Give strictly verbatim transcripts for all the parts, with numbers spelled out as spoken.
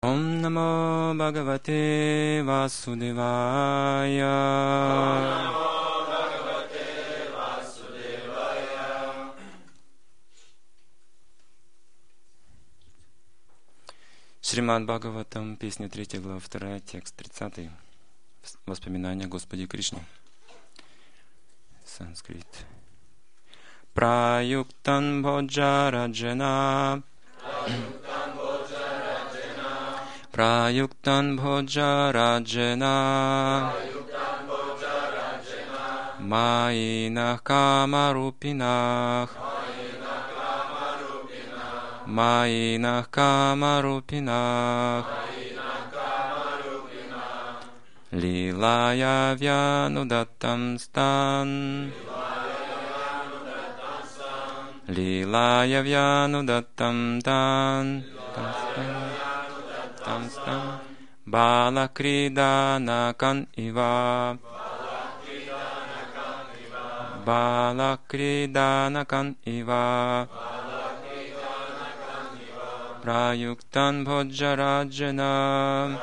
Om Namo Bhagavate Vasudevaya. Om Namo Bhagavate Vasudevaya. Шримад Бхагаватам, песня третья, глава вторая, текст тридцатый. Воспоминания о Господе Кришне. Санскрит. Праюктан Бhoджараджана. Праюктан Бhoджараджана. Майинах Камарупинах. Майинах Камарупинах. Лилая Вянудаттам стан. Лилая Вянудаттам тан. Там стан. Балакриданакан ива. Балакриданакан ива. Праюктан Бhoджараджана.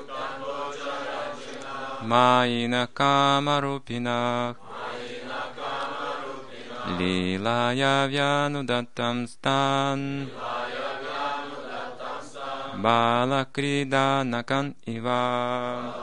Майина Камарупинах. Лилая Вянудаттам стан. Балакриданакан ива.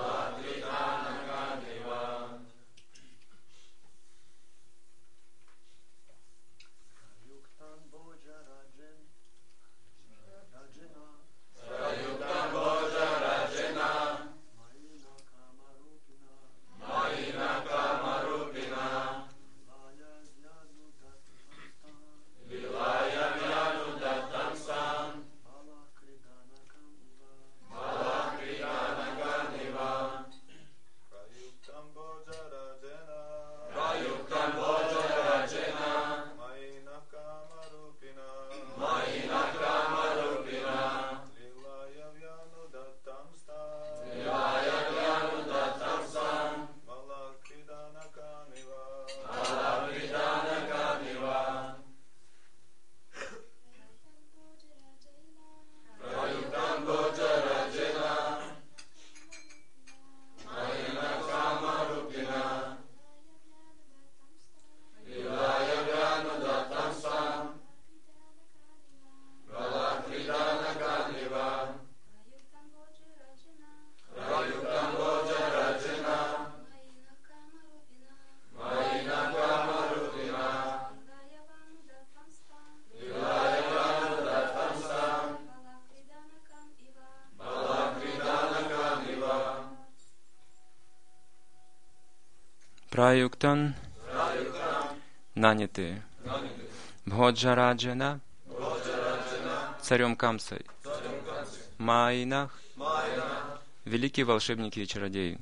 Праюктан, нанятые, Бhoджараджана, царем Камсой, Майинах, великие волшебники и чародеи,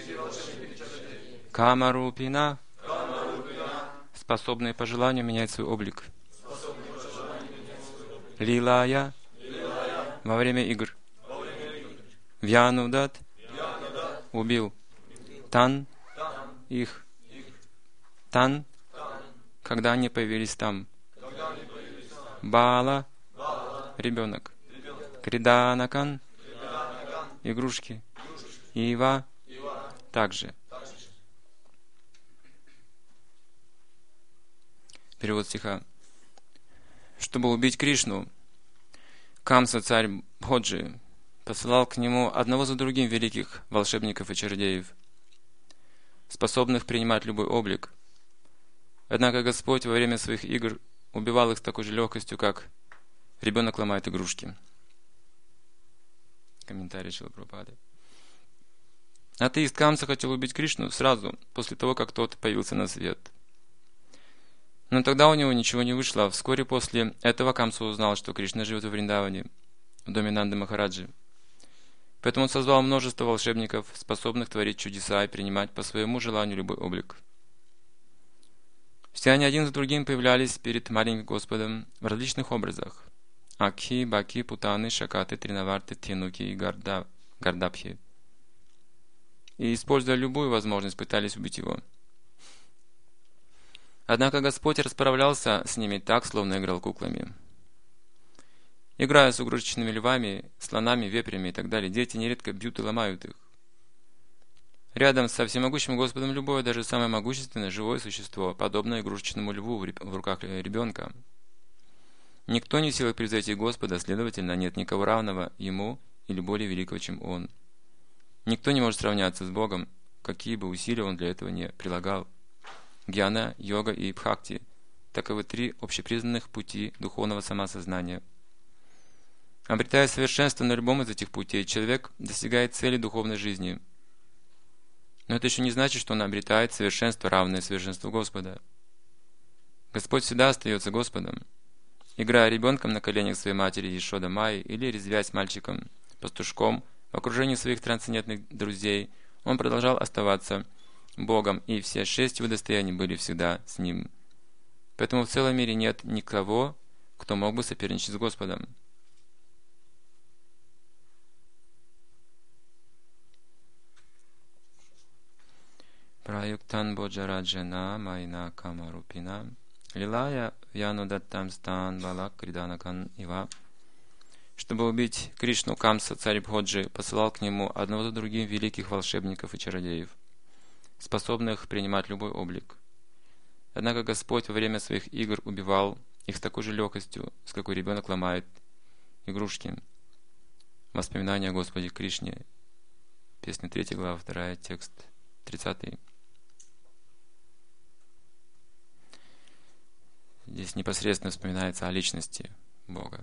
Камарупина, способные по желанию менять свой облик, Лилая, во время игр, Вянудат, убил, Тан, их, Тан, когда они появились там, Бала, ребенок, Криданакан, игрушки, Ива, также. Перевод стиха. Чтобы убить Кришну, Камса, царь Бhoджи, посылал к нему одного за другим великих волшебников и чародеев, способных принимать любой облик. Однако Господь во время своих игр убивал их с такой же легкостью, как ребенок ломает игрушки. Комментарий Шрилы Прабхупады. Атеист Камса хотел убить Кришну сразу, после того, как тот появился на свет. Но тогда у него ничего не вышло. Вскоре после этого Камса узнал, что Кришна живет в Вриндаване, в доме Нанды Махараджи. Поэтому он создал множество волшебников, способных творить чудеса и принимать по своему желанию любой облик. Все они один за другим появлялись перед маленьким Господом в различных образах. Акхи, Баки, Путаны, Шакаты, Тринаварты, Тенуки и Гарда, Гардабхи. И, используя любую возможность, пытались убить его. Однако Господь расправлялся с ними так, словно играл куклами. Играя с игрушечными львами, слонами, вепрями и так далее, дети нередко бьют и ломают их. Рядом со всемогущим Господом любое, даже самое могущественное живое существо, подобно игрушечному льву в руках ребенка. Никто не в силах превзойти Господа, следовательно, нет никого равного Ему или более великого, чем Он. Никто не может сравняться с Богом, какие бы усилия Он для этого не прилагал. Гьяна, йога и бхакти – таковы три общепризнанных пути духовного самосознания. Обретая совершенство на любом из этих путей, человек достигает цели духовной жизни. Но это еще не значит, что он обретает совершенство, равное совершенству Господа. Господь всегда остается Господом. Играя ребенком на коленях своей матери Ешода Майи или резвясь мальчиком, пастушком, в окружении своих трансцендентных друзей, он продолжал оставаться Богом, и все шесть его достояний были всегда с ним. Поэтому в целом мире нет никого, кто мог бы соперничать с Господом. Праюктан боджараджана майна камарупина лилая янудаттам стан балак криданакан ива. Чтобы убить Кришну, Камса, царь Бходжи, посылал к нему одного за другим великих волшебников и чародеев, способных принимать любой облик. Однако Господь во время своих игр убивал их с такой же легкостью, с какой ребенок ломает игрушки. Воспоминания о Господе Кришне. Песня третья, глава вторая, текст тридцатый. Здесь непосредственно вспоминается о личности Бога.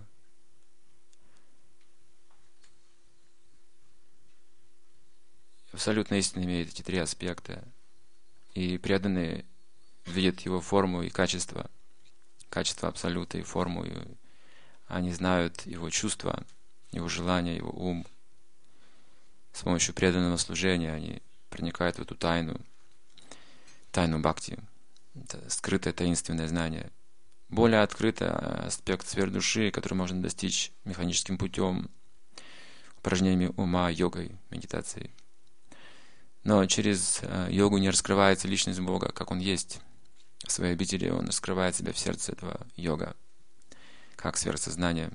Абсолютно истинно имеет эти три аспекта. И преданные видят его форму и качество. Качество абсолюта и форму. И они знают его чувства, его желания, его ум. С помощью преданного служения они проникают в эту тайну, тайну бхакти. Это скрытое таинственное знание. Более открытый аспект сфер души, который можно достичь механическим путем, упражнениями ума, йогой, медитацией. Но через йогу не раскрывается личность Бога, как Он есть. В своей обители Он раскрывает себя в сердце этого йога, как сверхсознание.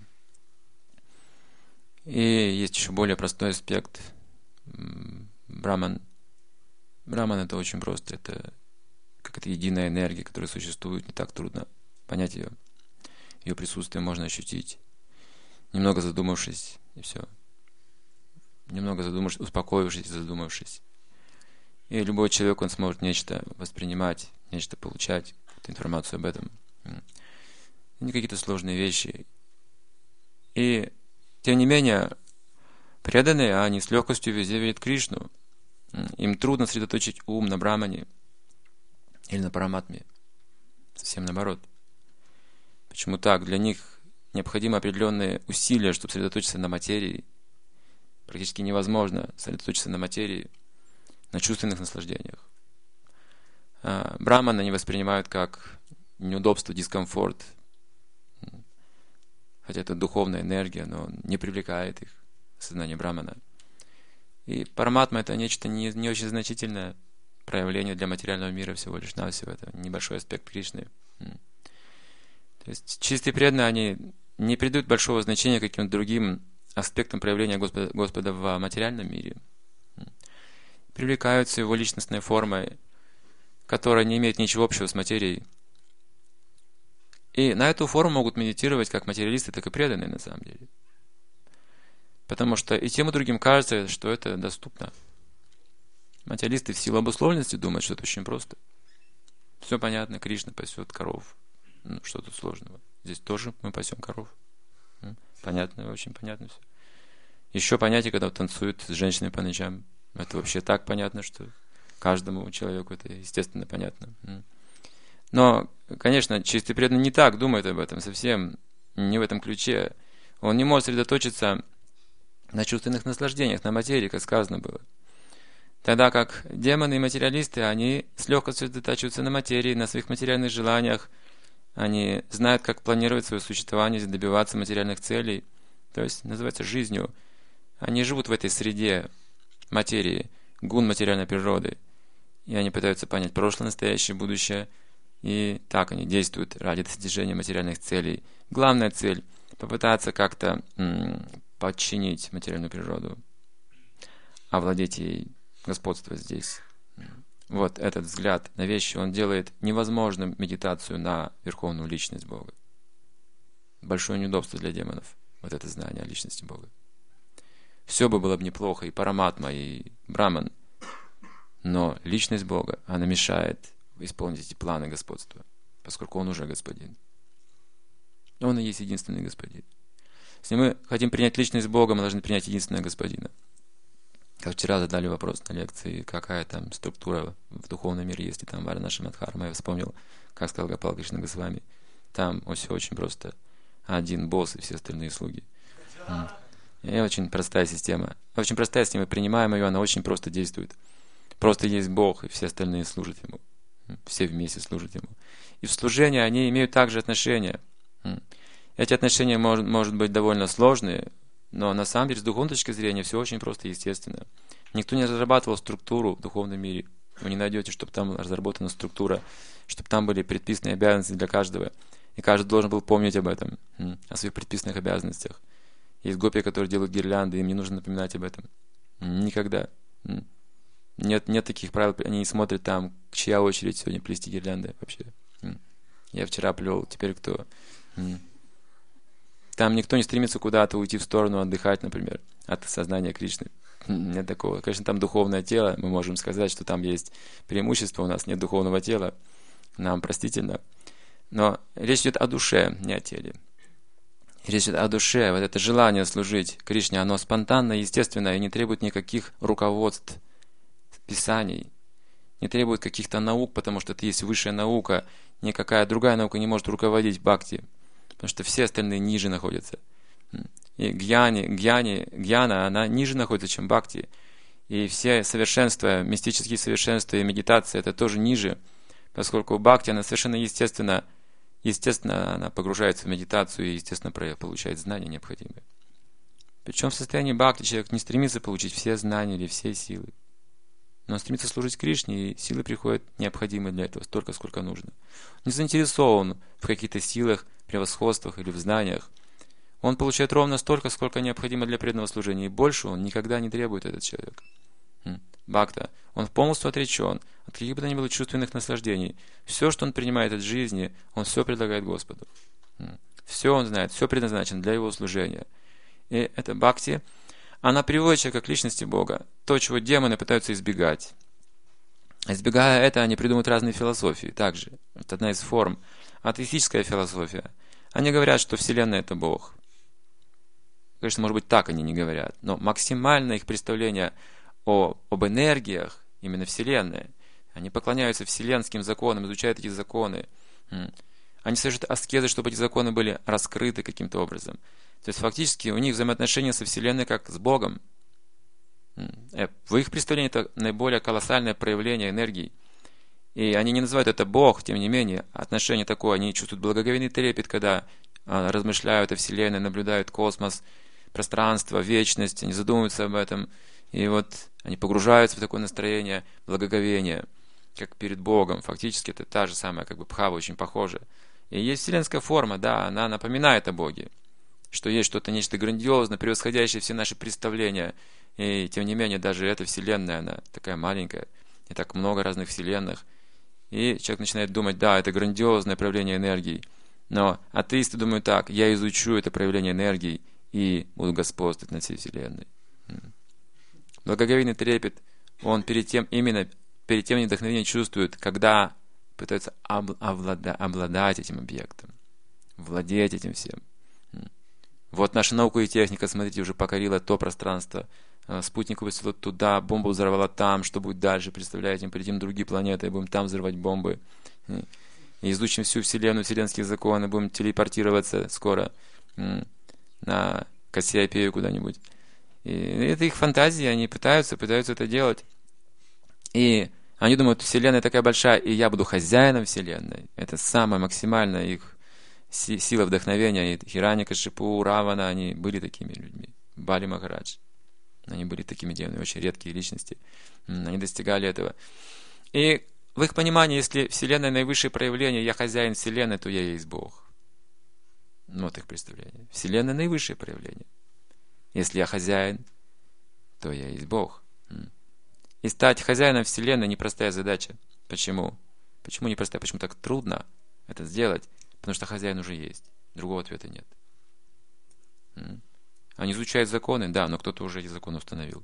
И есть еще более простой аспект Браман. Браман — это очень просто. Это какая-то единая энергия, которая существует, не так трудно понять ее. Ее присутствие можно ощутить, немного задумавшись, и все. Немного задумавшись, успокоившись, задумавшись. И любой человек, он сможет нечто воспринимать, нечто получать, информацию об этом. Не какие-то сложные вещи. И, тем не менее, преданные, они с легкостью везде видят Кришну. Им трудно сосредоточить ум на Брамане или на Параматме. Совсем наоборот. Почему так? Для них необходимы определенные усилия, чтобы сосредоточиться на материи. Практически невозможно сосредоточиться на материи, на чувственных наслаждениях. А Брамана они воспринимают как неудобство, дискомфорт. Хотя это духовная энергия, но не привлекает их сознание Брамана. И Параматма — это нечто не, не очень значительное проявление для материального мира всего лишь навсего. Это небольшой аспект Кришны. То есть чистые преданные, они не придают большого значения каким-то другим аспектам проявления Господа, Господа в материальном мире. Привлекаются его личностной формой, которая не имеет ничего общего с материей. И на эту форму могут медитировать как материалисты, так и преданные на самом деле. Потому что и тем, и другим кажется, что это доступно. Материалисты в силу обусловленности думают, что это очень просто. Все понятно, Кришна пасет коров. Ну, что тут сложного? Здесь тоже мы пасем коров. Понятно, очень понятно все. Еще понятие, когда танцуют с женщиной по ночам. Это вообще так понятно, что каждому человеку это естественно понятно. Но, конечно, чистый преданный не так думает об этом, совсем не в этом ключе. Он не может сосредоточиться на чувственных наслаждениях, на материи, как сказано было. Тогда как демоны и материалисты, они с легкостью сосредотачиваются на материи, на своих материальных желаниях. Они знают, как планировать свое существование, добиваться материальных целей. То есть, называется жизнью. Они живут в этой среде материи, гун материальной природы. И они пытаются понять прошлое, настоящее, будущее. И так они действуют ради достижения материальных целей. Главная цель попытаться как-то м, подчинить материальную природу, овладеть ей, господствовать здесь. Вот этот взгляд на вещи, он делает невозможным медитацию на верховную личность Бога. Большое неудобство для демонов, вот это знание о личности Бога. Все бы было бы неплохо, и Параматма, и Браман, но личность Бога, она мешает исполнить эти планы господства, поскольку Он уже господин. Он и есть единственный господин. Если мы хотим принять личность Бога, мы должны принять единственного господина. Как вчера задали вопрос на лекции, какая там структура в духовном мире, если там Варанаси Мадхарма, я вспомнил, как сказал Гопал Кришна Госвами. Там все очень просто. Один босс и все остальные слуги. И очень простая система. Очень простая система, принимаем ее, она очень просто действует. Просто есть Бог, и все остальные служат Ему. Все вместе служат Ему. И в служении они имеют также отношения. Эти отношения может, может быть довольно сложные, но на самом деле с духовной точки зрения все очень просто и естественно. Никто не разрабатывал структуру в духовном мире. Вы не найдете, чтобы там разработана структура, чтобы там были предписанные обязанности для каждого. И каждый должен был помнить об этом, о своих предписанных обязанностях. Есть гопи, которые делают гирлянды, им не нужно напоминать об этом. Никогда. Нет, нет таких правил, они не смотрят там, чья очередь сегодня плести гирлянды вообще. Я вчера плел, теперь кто? Там никто не стремится куда-то уйти в сторону, отдыхать, например, от сознания Кришны. Нет такого. Конечно, там духовное тело, мы можем сказать, что там есть преимущество, у нас нет духовного тела, нам простительно. Но речь идет о душе, не о теле. Речь идет о душе, вот это желание служить Кришне, оно спонтанно, естественно, и не требует никаких руководств, писаний, не требует каких-то наук, потому что это есть высшая наука, никакая другая наука не может руководить бхакти, потому что все остальные ниже находятся. И гьяни, гьяни, гьяна, она ниже находится, чем бхакти. И все совершенства, мистические совершенства и медитация, это тоже ниже, поскольку бхакти, она совершенно естественно, естественно, она погружается в медитацию и, естественно, получает знания необходимые. Причем в состоянии бхакти человек не стремится получить все знания или все силы, но он стремится служить Кришне, и силы приходят необходимые для этого, столько, сколько нужно. Он не заинтересован в каких-то силах, превосходствах или в знаниях. Он получает ровно столько, сколько необходимо для преданного служения, и больше он никогда не требует, этот человек. Бхакта, он полностью отречен от каких бы то ни было чувственных наслаждений. Все, что он принимает от жизни, он все предлагает Господу. Все он знает, все предназначено для его служения. И эта бхакти, она приводит человека к личности Бога, то, чего демоны пытаются избегать. Избегая это, они придумывают разные философии также. Это одна из форм. Атеистическая философия. Они говорят, что Вселенная — это Бог. Конечно, может быть, так они не говорят, но максимальное их представление о, об энергиях, именно Вселенной, они поклоняются вселенским законам, изучают эти законы. Они совершают аскезы, чтобы эти законы были раскрыты каким-то образом. То есть, фактически, у них взаимоотношения со Вселенной как с Богом. В их представлении это наиболее колоссальное проявление энергии. И они не называют это Бог, тем не менее, отношение такое, они чувствуют благоговейный трепет, когда а, размышляют о Вселенной, наблюдают космос, пространство, вечность, они задумываются об этом, и вот они погружаются в такое настроение благоговения, как перед Богом. Фактически это та же самая, как бы, бхава, очень похожа. И есть вселенская форма, да, она напоминает о Боге, что есть что-то, нечто грандиозное, превосходящее все наши представления, и тем не менее, даже эта Вселенная, она такая маленькая, и так много разных вселенных. И человек начинает думать, да, это грандиозное проявление энергии. Но атеисты думают так: я изучу это проявление энергии и буду господствовать над всей Вселенной. Благоговейный трепет, он перед тем, именно перед тем вдохновением чувствует, когда пытается обладать, обладать этим объектом, владеть этим всем. Вот наша наука и техника, смотрите, уже покорила то пространство. Спутник высадила туда, бомбу взорвала там, что будет дальше, представляете, мы полетим на другие планеты, будем там взрывать бомбы. И изучим всю Вселенную, вселенские законы, будем телепортироваться скоро на Кассиопею куда-нибудь. И это их фантазии, они пытаются, пытаются это делать. И они думают, Вселенная такая большая, и я буду хозяином Вселенной. Это самая максимальная их сила вдохновения. И Хираньякашипу, Равана, они были такими людьми. Бали Махарадж. Они были такими демонами, очень редкие личности. Они достигали этого. И в их понимании, если Вселенная наивысшее проявление, я хозяин Вселенной, то я есть Бог. Вот их представление. Вселенная — наивысшее проявление. Если я хозяин, то я есть Бог. И стать хозяином Вселенной — непростая задача. Почему? Почему непростая? Почему так трудно это сделать? Потому что хозяин уже есть. Другого ответа нет. Они изучают законы, да, но кто-то уже эти законы установил.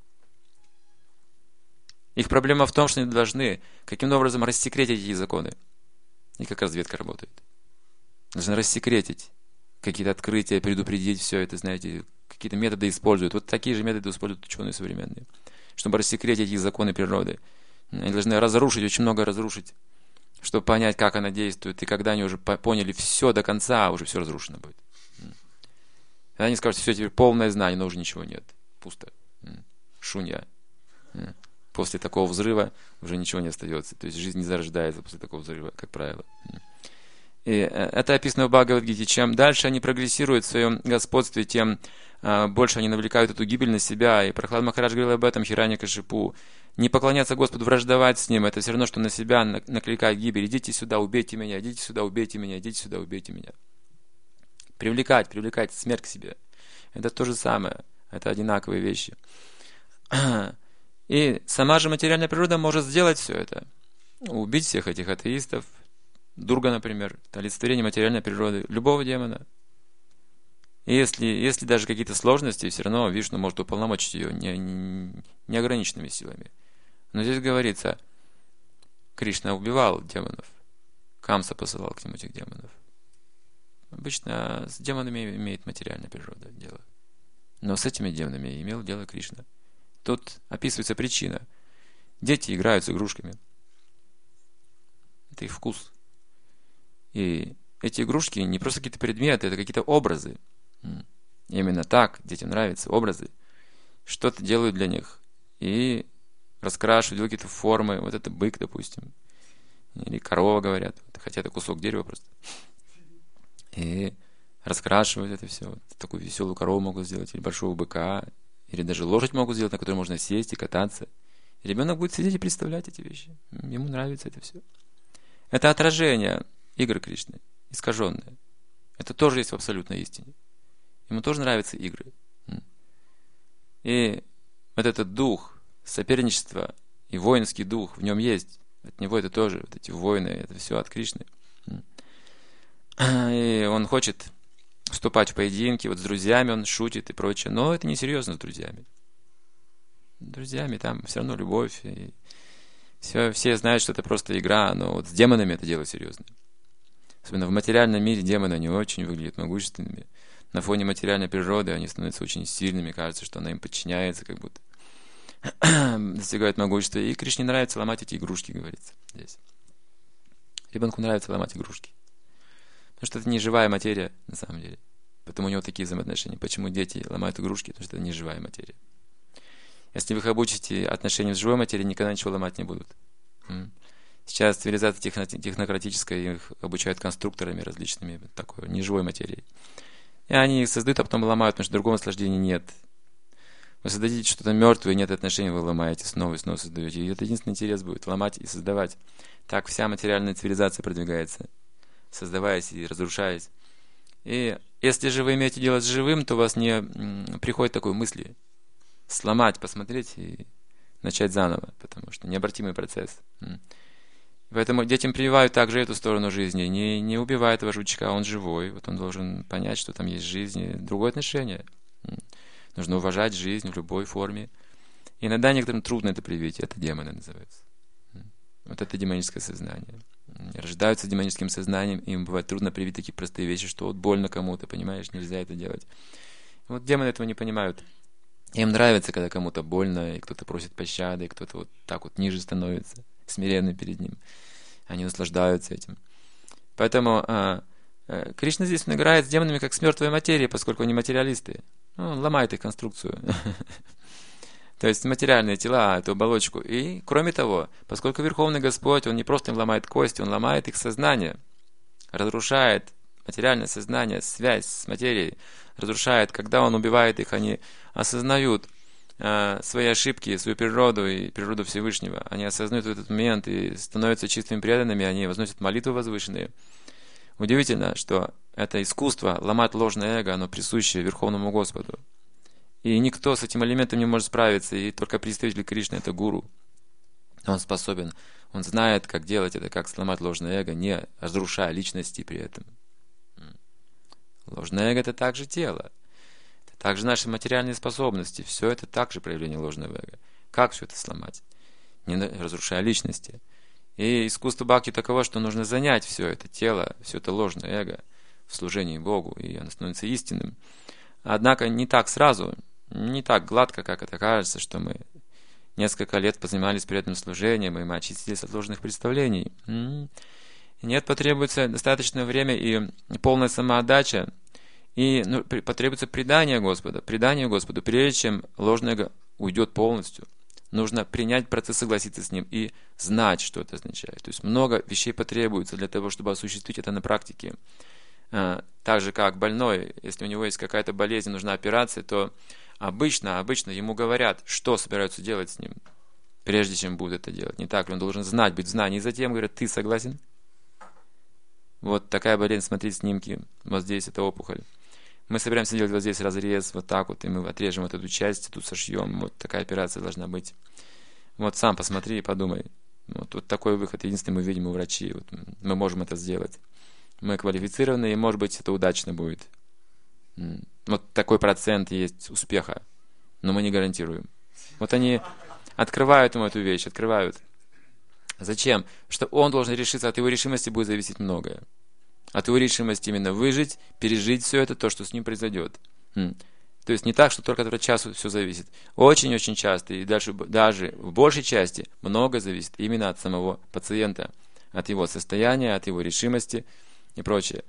Их проблема в том, что они должны каким-то образом рассекретить эти законы. И как разведка работает. Должны рассекретить какие-то открытия, предупредить все это, знаете, какие-то методы используют. Вот такие же методы используют ученые современные, чтобы рассекретить эти законы природы. Они должны разрушить, очень много разрушить, чтобы понять, как она действует. И когда они уже поняли все до конца, уже все разрушено будет. И они скажут, все, теперь полное знание, но уже ничего нет. Пусто. Шунья. После такого взрыва уже ничего не остается. То есть жизнь не зарождается после такого взрыва, как правило. И это описано в Бхагавад-гите. Чем дальше они прогрессируют в своем господстве, тем а, больше они навлекают эту гибель на себя. И Прахлад Махарадж говорил об этом Хираньякашипу. Не поклоняться Господу, враждовать с Ним, это все равно, что на себя накликать гибель. Идите сюда, убейте меня, идите сюда, убейте меня, идите сюда, убейте меня. Привлекать, привлекать смерть к себе. Это то же самое. Это одинаковые вещи. И сама же материальная природа может сделать все это. Убить всех этих атеистов. Дурга, например, олицетворение материальной природы, любого демона. И если, если даже какие-то сложности, все равно Вишну может уполномочить ее не, не, неограниченными силами. Но здесь говорится, Кришна убивал демонов. Камса посылал к нему этих демонов. Обычно с демонами имеет материальная природа дело. Но с этими демонами имел дело Кришна. Тут описывается причина. Дети играют с игрушками. Это их вкус. И эти игрушки не просто какие-то предметы, это какие-то образы. Именно так детям нравятся образы. Что-то делают для них. И раскрашивают, делают какие-то формы. Вот это бык, допустим. Или корова, говорят. Хотя это кусок дерева просто. И раскрашивают это все. Вот такую веселую корову могут сделать. Или большого быка. Или даже лошадь могут сделать, на которой можно сесть и кататься. И ребенок будет сидеть и представлять эти вещи. Ему нравится это все. Это отражение игры Кришны, искаженные. Это тоже есть в абсолютной истине. Ему тоже нравятся игры. И вот этот дух соперничества и воинский дух в нем есть. От него это тоже, вот эти воины, это все от Кришны. И он хочет вступать в поединки, вот с друзьями он шутит и прочее. Но это несерьезно с друзьями. С друзьями там все равно любовь. И все, все знают, что это просто игра, но вот с демонами это дело серьезное. Особенно в материальном мире демоны, они очень выглядят могущественными. На фоне материальной природы они становятся очень сильными, кажется, что она им подчиняется, как будто достигают могущества. И Кришне нравится ломать эти игрушки, говорится здесь. Ребенку нравится ломать игрушки. Потому что это не живая материя, на самом деле. Поэтому у него такие взаимоотношения. Почему дети ломают игрушки? Потому что это не живая материя. Если вы их обучите отношениям с живой материей, никогда ничего ломать не будут. Сейчас цивилизация техно- технократическая, их обучают конструкторами различными, такой неживой материей. И они их создают, а потом ломают, потому что другого наслаждения нет. Вы создадите что-то мертвое, нет отношений, вы ломаете, снова и снова создаете. И это единственный интерес будет, ломать и создавать. Так вся материальная цивилизация продвигается, создаваясь и разрушаясь. И если же вы имеете дело с живым, то у вас не м, приходит такой мысли сломать, посмотреть и начать заново, потому что необратимый процесс. Поэтому детям прививают также эту сторону жизни. Не, не убивай этого жучка, он живой. Вот он должен понять, что там есть жизнь и другое отношение. Нужно уважать жизнь в любой форме. И иногда некоторым трудно это привить. Это демоны называются. Вот это демоническое сознание. Они рождаются с демоническим сознанием, и им бывает трудно привить такие простые вещи, что вот больно кому-то, понимаешь, нельзя это делать. Вот демоны этого не понимают. Им нравится, когда кому-то больно, и кто-то просит пощады, и кто-то вот так вот ниже становится, смиренный перед ним. Они наслаждаются этим. Поэтому а, а, Кришна здесь он играет с демонами как с мертвой материей, поскольку они материалисты. Ну, он ломает их конструкцию. То есть материальные тела, эту оболочку. И, кроме того, поскольку Верховный Господь, Он не просто им ломает кости, Он ломает их сознание, разрушает материальное сознание, связь с материей, разрушает. Когда Он убивает их, они осознают э, свои ошибки, свою природу и природу Всевышнего. Они осознают в этот момент и становятся чистыми преданными, они возносят молитвы возвышенные. Удивительно, что это искусство ломать ложное эго, оно присуще Верховному Господу. И никто с этим элементом не может справиться, и только представитель Кришны — это гуру. Он способен, он знает, как делать это, как сломать ложное эго, не разрушая личности при этом. Ложное эго — это также тело. Это также наши материальные способности. Все это также проявление ложного эго. Как все это сломать? Не разрушая личности. И искусство бхакти таково, что нужно занять все это тело, все это ложное эго в служении Богу, и оно становится истинным. Однако не так сразу, не так гладко, как это кажется, что мы несколько лет позанимались преданным служением, и мы очистились от ложных представлений. Нет, потребуется достаточное время и полная самоотдача, и ну, потребуется предание Господа, предание Господу, прежде чем ложное эго уйдет полностью. Нужно принять процесс, согласиться с ним и знать, что это означает. То есть много вещей потребуется для того, чтобы осуществить это на практике. Так же, как больной, если у него есть какая-то болезнь, нужна операция, то обычно, обычно ему говорят, что собираются делать с ним, прежде чем будут это делать. Не так ли? Он должен знать, быть в знании. И затем говорят: ты согласен? Вот такая болезнь, смотри снимки, вот здесь это опухоль. Мы собираемся делать вот здесь разрез, вот так вот, и мы отрежем вот эту часть, тут сошьем. Вот такая операция должна быть. Вот сам посмотри и подумай. Вот, вот такой выход единственный мы видим у врачей. Вот мы можем это сделать. Мы квалифицированы, и, может быть, это удачно будет. Вот такой процент есть успеха, но мы не гарантируем. Вот они открывают ему эту вещь, открывают. Зачем? Что он должен решиться, от его решимости будет зависеть многое. От его решимости именно выжить, пережить все это, то, что с ним произойдет. То есть не так, что только от врача все зависит. Очень-очень часто, и дальше, даже в большей части, много зависит именно от самого пациента, от его состояния, от его решимости и прочее.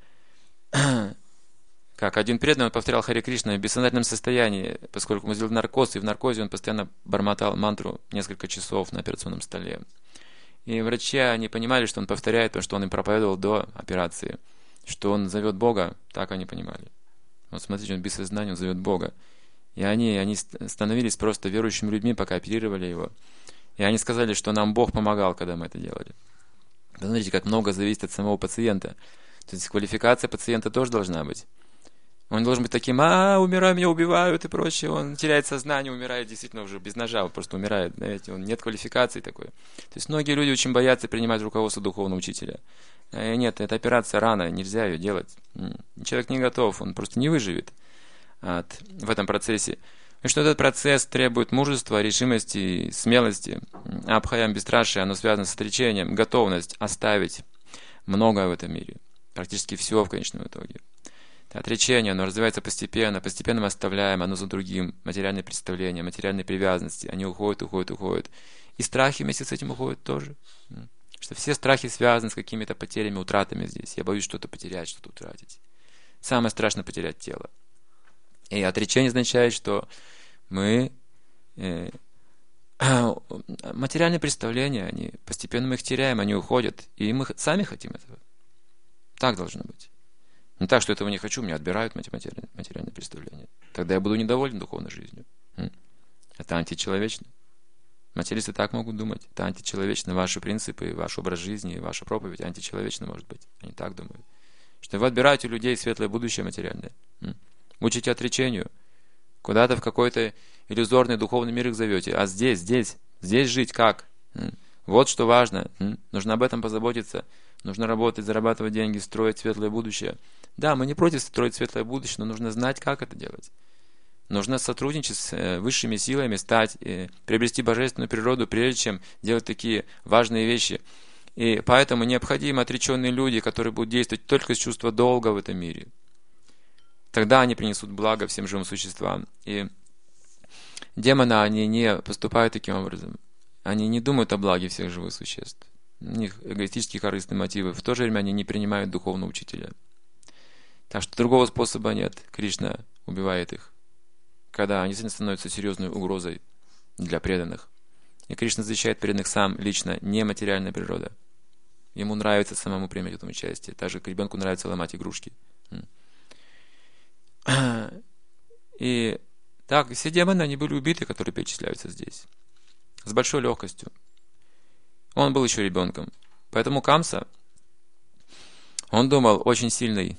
Как один преданный, он повторял Харе Кришна в бессознательном состоянии, поскольку мы сделали наркоз, и в наркозе он постоянно бормотал мантру несколько часов на операционном столе. И врачи, они понимали, что он повторяет то, что он им проповедовал до операции, что он зовет Бога, так они понимали. Вот смотрите, он без сознания, он зовет Бога. И они, они становились просто верующими людьми, пока оперировали его. И они сказали, что нам Бог помогал, когда мы это делали. Посмотрите, как много зависит от самого пациента. То есть квалификация пациента тоже должна быть. Он не должен быть таким: а, умираю, меня убивают и прочее. Он теряет сознание, умирает действительно уже без ножа, он просто умирает. Знаете, он, нет квалификации такой. То есть многие люди очень боятся принимать руководство духовного учителя. И нет, эта операция рано, нельзя ее делать. Человек не готов, он просто не выживет от, в этом процессе. И что этот процесс требует мужества, решимости, смелости. Абхаям, бесстрашие, оно связано с отречением, готовность оставить многое в этом мире. Практически все в конечном итоге. Отречение, оно развивается постепенно, постепенно мы оставляем одно за другим материальные представления, материальные привязанности, они уходят, уходят, уходят. И страхи вместе с этим уходят тоже. Что все страхи связаны с какими-то потерями, утратами здесь. Я боюсь что-то потерять, что-то утратить. Самое страшное — потерять тело. И отречение означает, что мы... Э, материальные представления, они постепенно мы их теряем, они уходят. И мы сами хотим этого. Так должно быть. Не так, что этого не хочу, мне отбирают материальные, материальные представления. Тогда я буду недоволен духовной жизнью. Это античеловечно. Материалисты так могут думать. Это античеловечно. Ваши принципы, ваш образ жизни, ваша проповедь античеловечно может быть. Они так думают. Что вы отбираете у людей светлое будущее материальное. Учите отречению. Куда-то в какой-то иллюзорный духовный мир их зовете. А здесь, здесь, здесь жить как? Вот что важно. Нужно об этом позаботиться. Нужно работать, зарабатывать деньги, строить светлое будущее. Да, мы не против строить светлое будущее, но нужно знать, как это делать. Нужно сотрудничать с высшими силами, стать, приобрести божественную природу, прежде чем делать такие важные вещи. И поэтому необходимы отреченные люди, которые будут действовать только с чувства долга в этом мире. Тогда они принесут благо всем живым существам. И демоны, они не поступают таким образом. Они не думают о благе всех живых существ. У них эгоистические корыстные мотивы. В то же время они не принимают духовного учителя. Так что другого способа нет. Кришна убивает их, когда они становятся серьезной угрозой для преданных. И Кришна защищает преданных сам лично, не материальная природа. Ему нравится самому принимать в этом участие. Также ребенку нравится ломать игрушки. И так, все демоны, они были убиты, которые перечисляются здесь. С большой легкостью. Он был еще ребенком. Поэтому Камса, Он думал, очень сильный.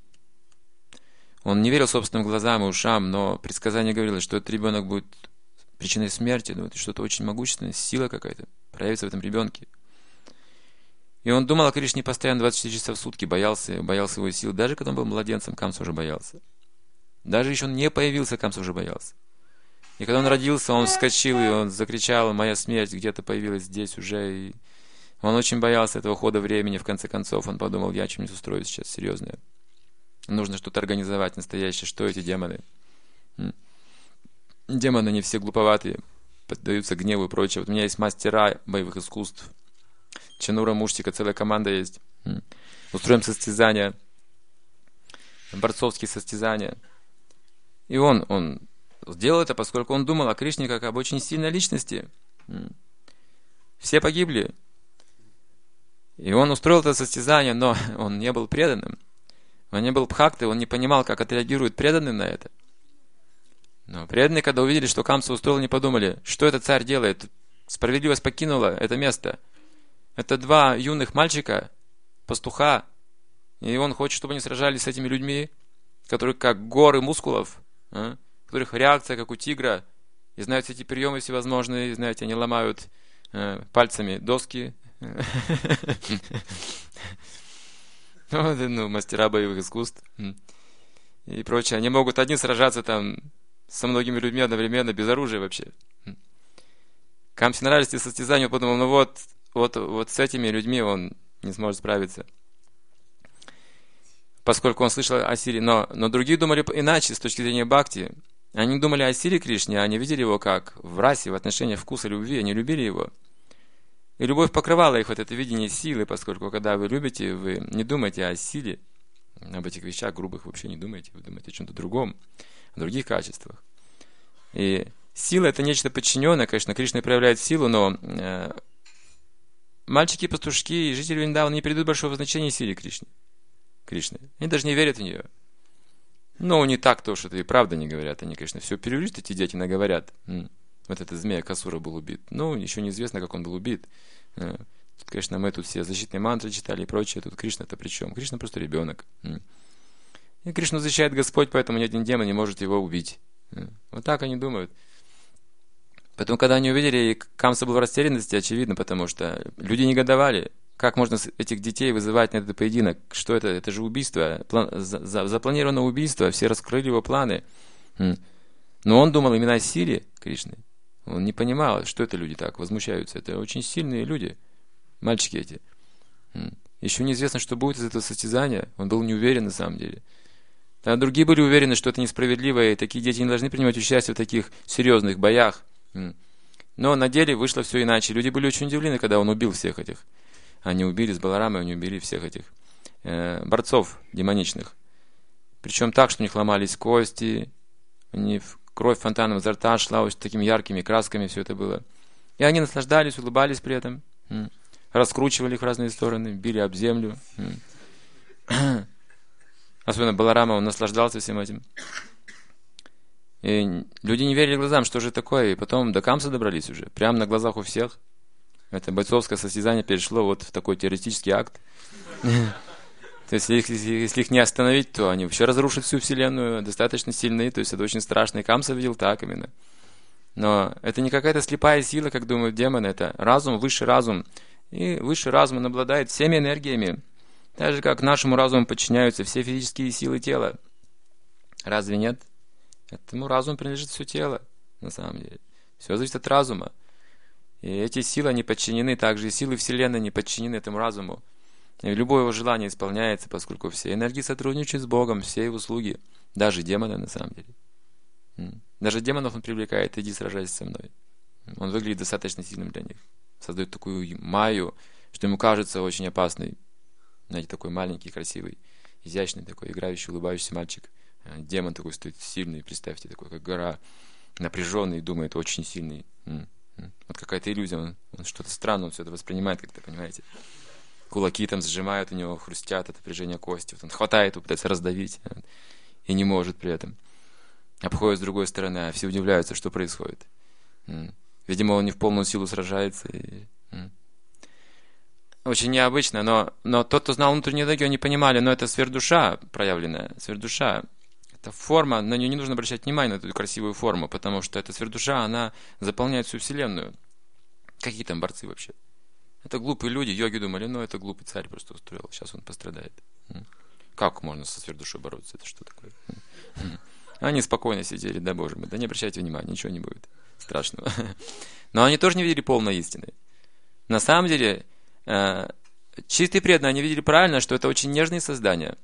Он не верил собственным глазам и ушам, но предсказание говорило, что этот ребенок будет причиной смерти, ну, это что-то очень могущественное, сила какая-то проявится в этом ребенке. И он думал о Кришне постоянно двадцать четыре часа в сутки, боялся, боялся его сил. Даже когда он был младенцем, Камса уже боялся. Даже еще он не появился, Камса уже боялся. И когда он родился, он вскочил, и он закричал: «Моя смерть где-то появилась здесь уже». И он очень боялся этого хода времени. В конце концов, он подумал: я что-нибудь устрою сейчас серьезное. Нужно что-то организовать настоящее. Что эти демоны? Демоны, они все глуповатые, поддаются гневу и прочее. Вот у меня есть мастера боевых искусств. Чанура Муштика, целая команда есть. Устроим состязания, борцовские состязания. И он, он сделал это, поскольку он думал о Кришне как об очень сильной личности. Все погибли. И он устроил это состязание, но он не был преданным. Он не был бхактой, он не понимал, как отреагируют преданные на это. Но преданные, когда увидели, что Камса устроил, не подумали, что этот царь делает. Справедливость покинула это место. Это два юных мальчика, пастуха, и он хочет, чтобы они сражались с этими людьми, которые как горы мускулов, а? У которых реакция, как у тигра, и знают все эти приемы всевозможные, знаете, они ломают э, пальцами доски. Ну, мастера боевых искусств и прочее. Они могут одни сражаться там со многими людьми одновременно, без оружия вообще. Камсе нравились эти состязания, он подумал, ну вот, вот, вот с этими людьми он не сможет справиться. Поскольку он слышал о силе. Но, но другие думали иначе, с точки зрения бхакти. Они думали о силе Кришне, они видели его как в расе, в отношениях вкуса, любви, они любили его. И любовь покрывала их вот это видение силы, поскольку когда вы любите, вы не думаете о силе, об этих вещах грубых вообще не думаете, вы думаете о чем-то другом, о других качествах. И сила — это нечто подчиненное, конечно, Кришна проявляет силу, но э, мальчики, пастушки и жители Вриндавана не придают большого значения силе Кришны. Кришны. Они даже не верят в нее. Но не так то, что это и правда не говорят. Они, конечно, все переврут, эти дети наговорят. Вот этот змея Касура был убит. Ну, еще неизвестно, как он был убит. Тут, конечно, мы тут все защитные мантры читали и прочее. Тут Кришна-то при чем? Кришна просто ребенок. И Кришну защищает Господь, поэтому ни один демон не может его убить. Вот так они думают. Поэтому, когда они увидели, и Камса был в растерянности, очевидно, потому что люди негодовали. Как можно этих детей вызывать на этот поединок? Что это? Это же убийство. План, за, за, запланированное убийство. Все раскрыли его планы. Но он думал именно о силе Кришны. Он не понимал, что это люди так возмущаются. Это очень сильные люди. Мальчики эти. Еще неизвестно, что будет из этого состязания. Он был не уверен на самом деле. А другие были уверены, что это несправедливо, и такие дети не должны принимать участие в таких серьезных боях. Но на деле вышло все иначе. Люди были очень удивлены, когда он убил всех этих. Они убили с Баларамой, они убили всех этих э, борцов демоничных. Причем так, что у них ломались кости, они, кровь фонтаном изо рта шла, вот такими яркими красками все это было. И они наслаждались, улыбались при этом, м, раскручивали их в разные стороны, били об землю. М. Особенно Баларама, он наслаждался всем этим. И люди не верили глазам, что же такое, и потом до Камса добрались уже, прямо на глазах у всех. Это бойцовское состязание перешло вот в такой теоретический акт. То есть, если, если их не остановить, то они вообще разрушат всю Вселенную, достаточно сильные, то есть это очень страшно. И Камса видел так именно. Но это не какая-то слепая сила, как думают демоны, это разум, высший разум. И высший разум, он обладает всеми энергиями. Так же, как нашему разуму подчиняются все физические силы тела. Разве нет? Этому разуму принадлежит все тело, на самом деле. Все зависит от разума. И эти силы, они подчинены, также и силы Вселенной не подчинены этому разуму. И любое его желание исполняется, поскольку все энергии сотрудничают с Богом, все его слуги, даже демоны на самом деле. Даже демонов он привлекает: иди сражайся со мной. Он выглядит достаточно сильным для них. Создает такую майю, что ему кажется очень опасной. Знаете, такой маленький, красивый, изящный такой, играющий, улыбающийся мальчик. Демон такой стоит сильный, представьте, такой, как гора, напряженный, думает, очень сильный. Вот какая-то иллюзия, он, он что-то странное, он все это воспринимает как-то, понимаете. Кулаки там сжимают у него, хрустят от напряжения кости. Вот он хватает его, пытается раздавить, и не может при этом. Обходит с другой стороны, а все удивляются, что происходит. Видимо, он не в полную силу сражается. И... очень необычно, но, но тот, кто знал внутреннюю йогу, они понимали, но это сверхдуша проявленная, сверхдуша. Это форма, на нее не нужно обращать внимание, на эту красивую форму, потому что эта сверхдуша, она заполняет всю вселенную. Какие там борцы вообще? Это глупые люди, йоги думали, ну это глупый царь просто устроил, сейчас он пострадает. Как можно со сверхдушой бороться? Это что такое? Они спокойно сидели, да боже мой, да не обращайте внимания, ничего не будет страшного. Но они тоже не видели полной истины. На самом деле, чистые преданные, они видели правильно, что это очень нежные создания.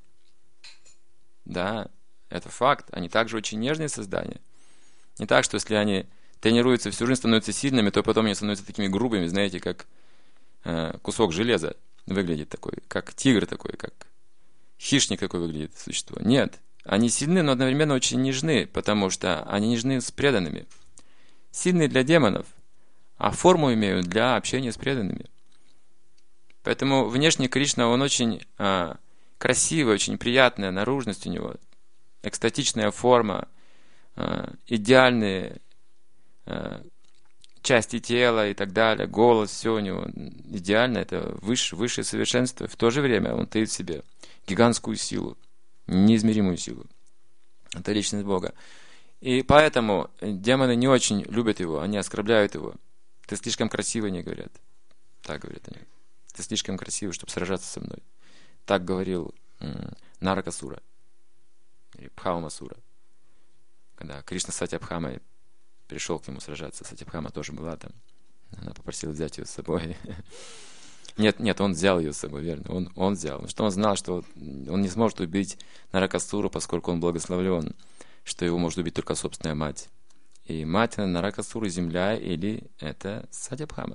Да, это факт. Они также очень нежные создания. Не так, что если они тренируются всю жизнь, становятся сильными, то потом они становятся такими грубыми, знаете, как э, кусок железа выглядит такой, как тигр такой, как хищник такой выглядит существо. Нет, они сильны, но одновременно очень нежны, потому что они нежны с преданными. Сильные для демонов, а форму имеют для общения с преданными. Поэтому внешний Кришна, он очень э, красивый, очень приятная наружность у него, экстатичная форма, э, идеальные э, части тела и так далее, голос, все у него идеально, это выше, высшее совершенство. В то же время он таит в себе гигантскую силу, неизмеримую силу. Это личность Бога. И поэтому демоны не очень любят его, они оскорбляют его. Ты слишком красивый, они говорят. Так говорят они. Ты слишком красивый, чтобы сражаться со мной. Так говорил м- Наракасура. Или Бхаумасура. Когда Кришна с Сатябхамой пришел к нему сражаться. Сатябхама тоже была там. Она попросила взять ее с собой. Нет, нет, он взял ее с собой, верно. Он, он взял. Потому что он знал, что он не сможет убить Наракасуру, поскольку он благословлен, что его может убить только собственная мать. И мать Наракасуры, земля, или это Сатябхама.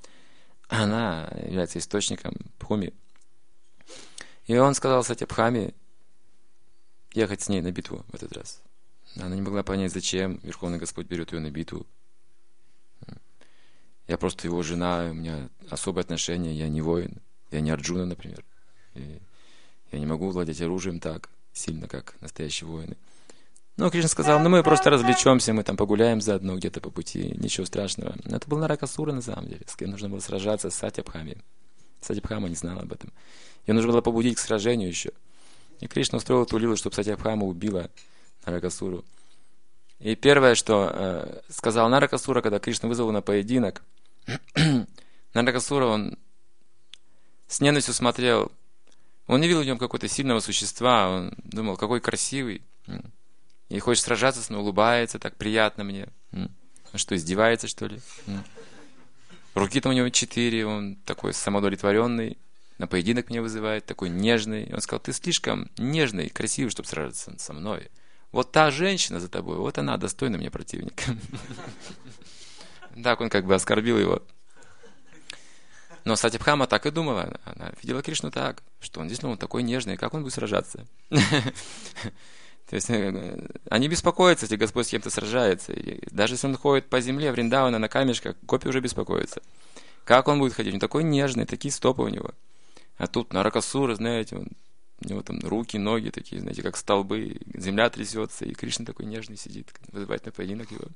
Она является источником Бхуми. И он сказал Сатябхаме ехать с ней на битву в этот раз. Она не могла понять, зачем Верховный Господь берет ее на битву. Я просто его жена, у меня особые отношения, я не воин, я не Арджуна, например. И я не могу владеть оружием так сильно, как настоящие воины. Но Кришна сказал, ну мы просто развлечемся, мы там погуляем заодно где-то по пути, ничего страшного. Но это был Наракасура на самом деле, с кем нужно было сражаться, с Сатябхами. Сатябхама не знала об этом. Ее нужно было побудить к сражению еще. И Кришна устроил эту лилу, чтобы Сатябхама убила Наракасуру. И первое, что э, сказал Наракасура, когда Кришна вызвал на поединок, Наракасура, он с ненавистью смотрел, он не видел в нем какого-то сильного существа, он думал, какой красивый, и хочет сражаться с ним, улыбается, так приятно мне. Он что, издевается, что ли? Руки-то у него четыре, он такой самоудовлетворенный, на поединок меня вызывает, такой нежный. Он сказал, ты слишком нежный и красивый, чтобы сражаться со мной. Вот та женщина за тобой, вот она достойна мне противника. Так он как бы оскорбил его. Но Сатябхама так и думала. Она видела Кришну так, что он действительно он такой нежный, как он будет сражаться? То есть они беспокоятся, если Господь с кем-то сражается. И даже если он ходит по земле, Вриндавана, на камешках, гопи уже беспокоятся. Как он будет ходить? Он такой нежный, такие стопы у него. А тут Наракасура, знаете, он, у него там руки, ноги такие, знаете, как столбы, земля трясется, и Кришна такой нежный сидит, вызывает на поединок его.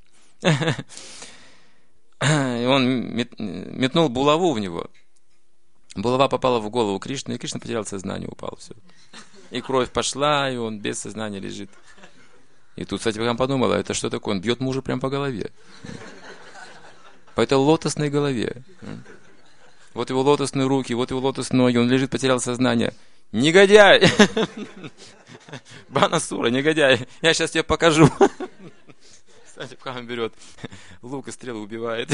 И он метнул булаву в него. Булава попала в голову Кришны, и Кришна потерял сознание, упал, все. И кровь пошла, и он без сознания лежит. И тут Сатябхама подумала, это что такое? Он бьет мужа прямо по голове. По этой лотосной голове. Вот его лотосные руки, вот его лотосные ноги, он лежит, потерял сознание. Негодяй! Банасура, негодяй! Я сейчас тебе покажу. Сатябхама берет лук и стрелы, убивает.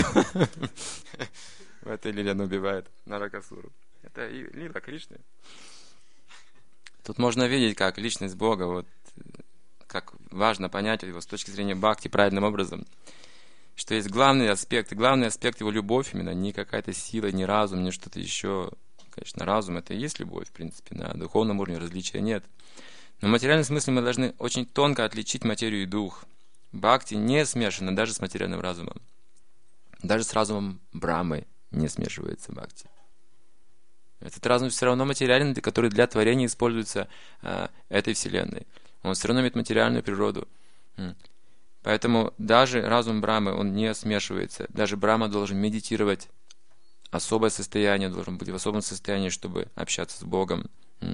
В этой лиле он убивает Наракасуру. Это лила Кришны. Тут можно видеть, как личность Бога, вот, как важно понять его с точки зрения бхакти правильным образом, что есть главный аспект, и главный аспект его любовь именно, не какая-то сила, не разум, не что-то еще. Конечно, разум это и есть любовь, в принципе, на духовном уровне различия нет. Но в материальном смысле мы должны очень тонко отличить материю и дух. Бхакти не смешано даже с материальным разумом. Даже с разумом Брамы не смешивается бхакти. Этот разум все равно материальный, который для творения используется э, этой вселенной. Он все равно имеет материальную природу. Поэтому даже разум Брамы, он не смешивается. Даже Брама должен медитировать особое состояние, должен быть в особом состоянии, чтобы общаться с Богом.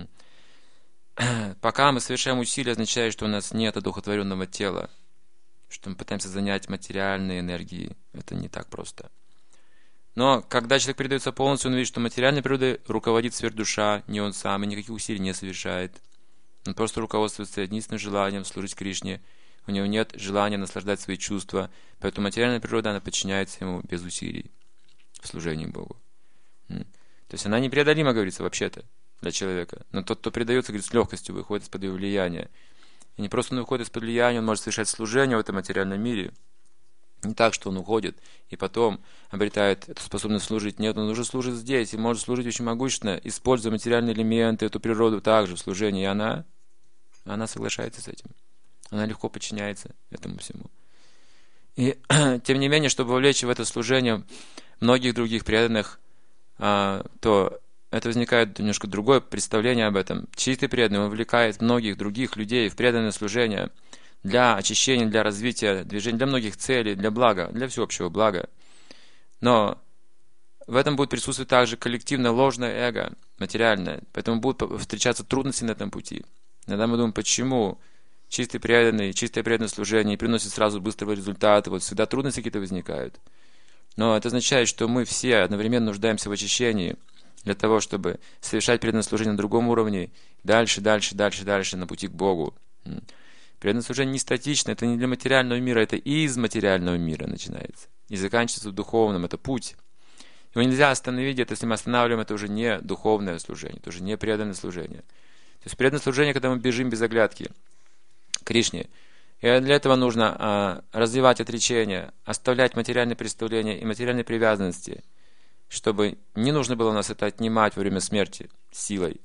Пока мы совершаем усилия, означает, что у нас нет одухотворенного тела, что мы пытаемся занять материальные энергии. Это не так просто. Но когда человек передается полностью, он видит, что материальной природой руководит сверхдуша, не он сам, и никаких усилий не совершает. Он просто руководствуется единственным желанием служить Кришне. У него нет желания наслаждать свои чувства, поэтому материальная природа, она подчиняется ему без усилий в служении Богу. То есть она непреодолима, говорится, вообще-то, для человека. Но тот, кто предается, говорит, с легкостью выходит из-под ее влияния. И не просто он выходит из-под влияния, он может совершать служение в этом материальном мире. Не так, что он уходит и потом обретает эту способность служить. Нет, он уже служит здесь и может служить очень могущественно, используя материальные элементы, эту природу также в служении. И она, она соглашается с этим. Она легко подчиняется этому всему. И тем не менее, чтобы вовлечь в это служение многих других преданных, а, то это возникает немножко другое представление об этом. Чистый преданный вовлекает многих других людей в преданное служение для очищения, для развития движения, для многих целей, для блага, для всеобщего блага. Но в этом будет присутствовать также коллективное ложное эго, материальное. Поэтому будут встречаться трудности на этом пути. Иногда мы думаем, почему чистый преданный, чистое преданное служение не приносит сразу быстрого результата, вот всегда трудности какие-то возникают. Но это означает, что мы все одновременно нуждаемся в очищении для того, чтобы совершать преданное служение на другом уровне, дальше, дальше, дальше, дальше, на пути к Богу. Преданное служение не статично, это не для материального мира, это из материального мира начинается. И заканчивается в духовном, это путь. Его нельзя остановить, это если мы останавливаем, это уже не духовное служение, это уже не преданное служение. То есть преданное служение, когда мы бежим без оглядки Кришне. И для этого нужно а, развивать отречение, оставлять материальные представления и материальные привязанности, чтобы не нужно было нас это отнимать во время смерти силой.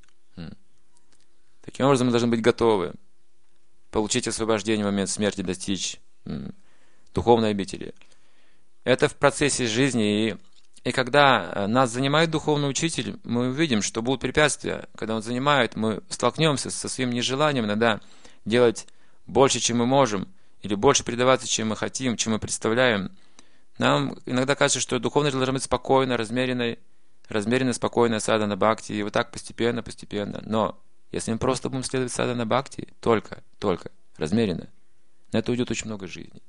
Таким образом, мы должны быть готовы получить освобождение в момент смерти, достичь духовной обители. Это в процессе жизни. И, и когда нас занимает духовный учитель, мы увидим, что будут препятствия. Когда он занимает, мы столкнемся со своим нежеланием иногда делать больше, чем мы можем, или больше предаваться, чем мы хотим, чем мы представляем. Нам иногда кажется, что духовность должна быть спокойной, размеренной, размеренно спокойная садхана бхакти, и вот так постепенно, постепенно. Но если мы просто будем следовать садхана бхакти, только, только, размеренно, на это уйдет очень много жизни.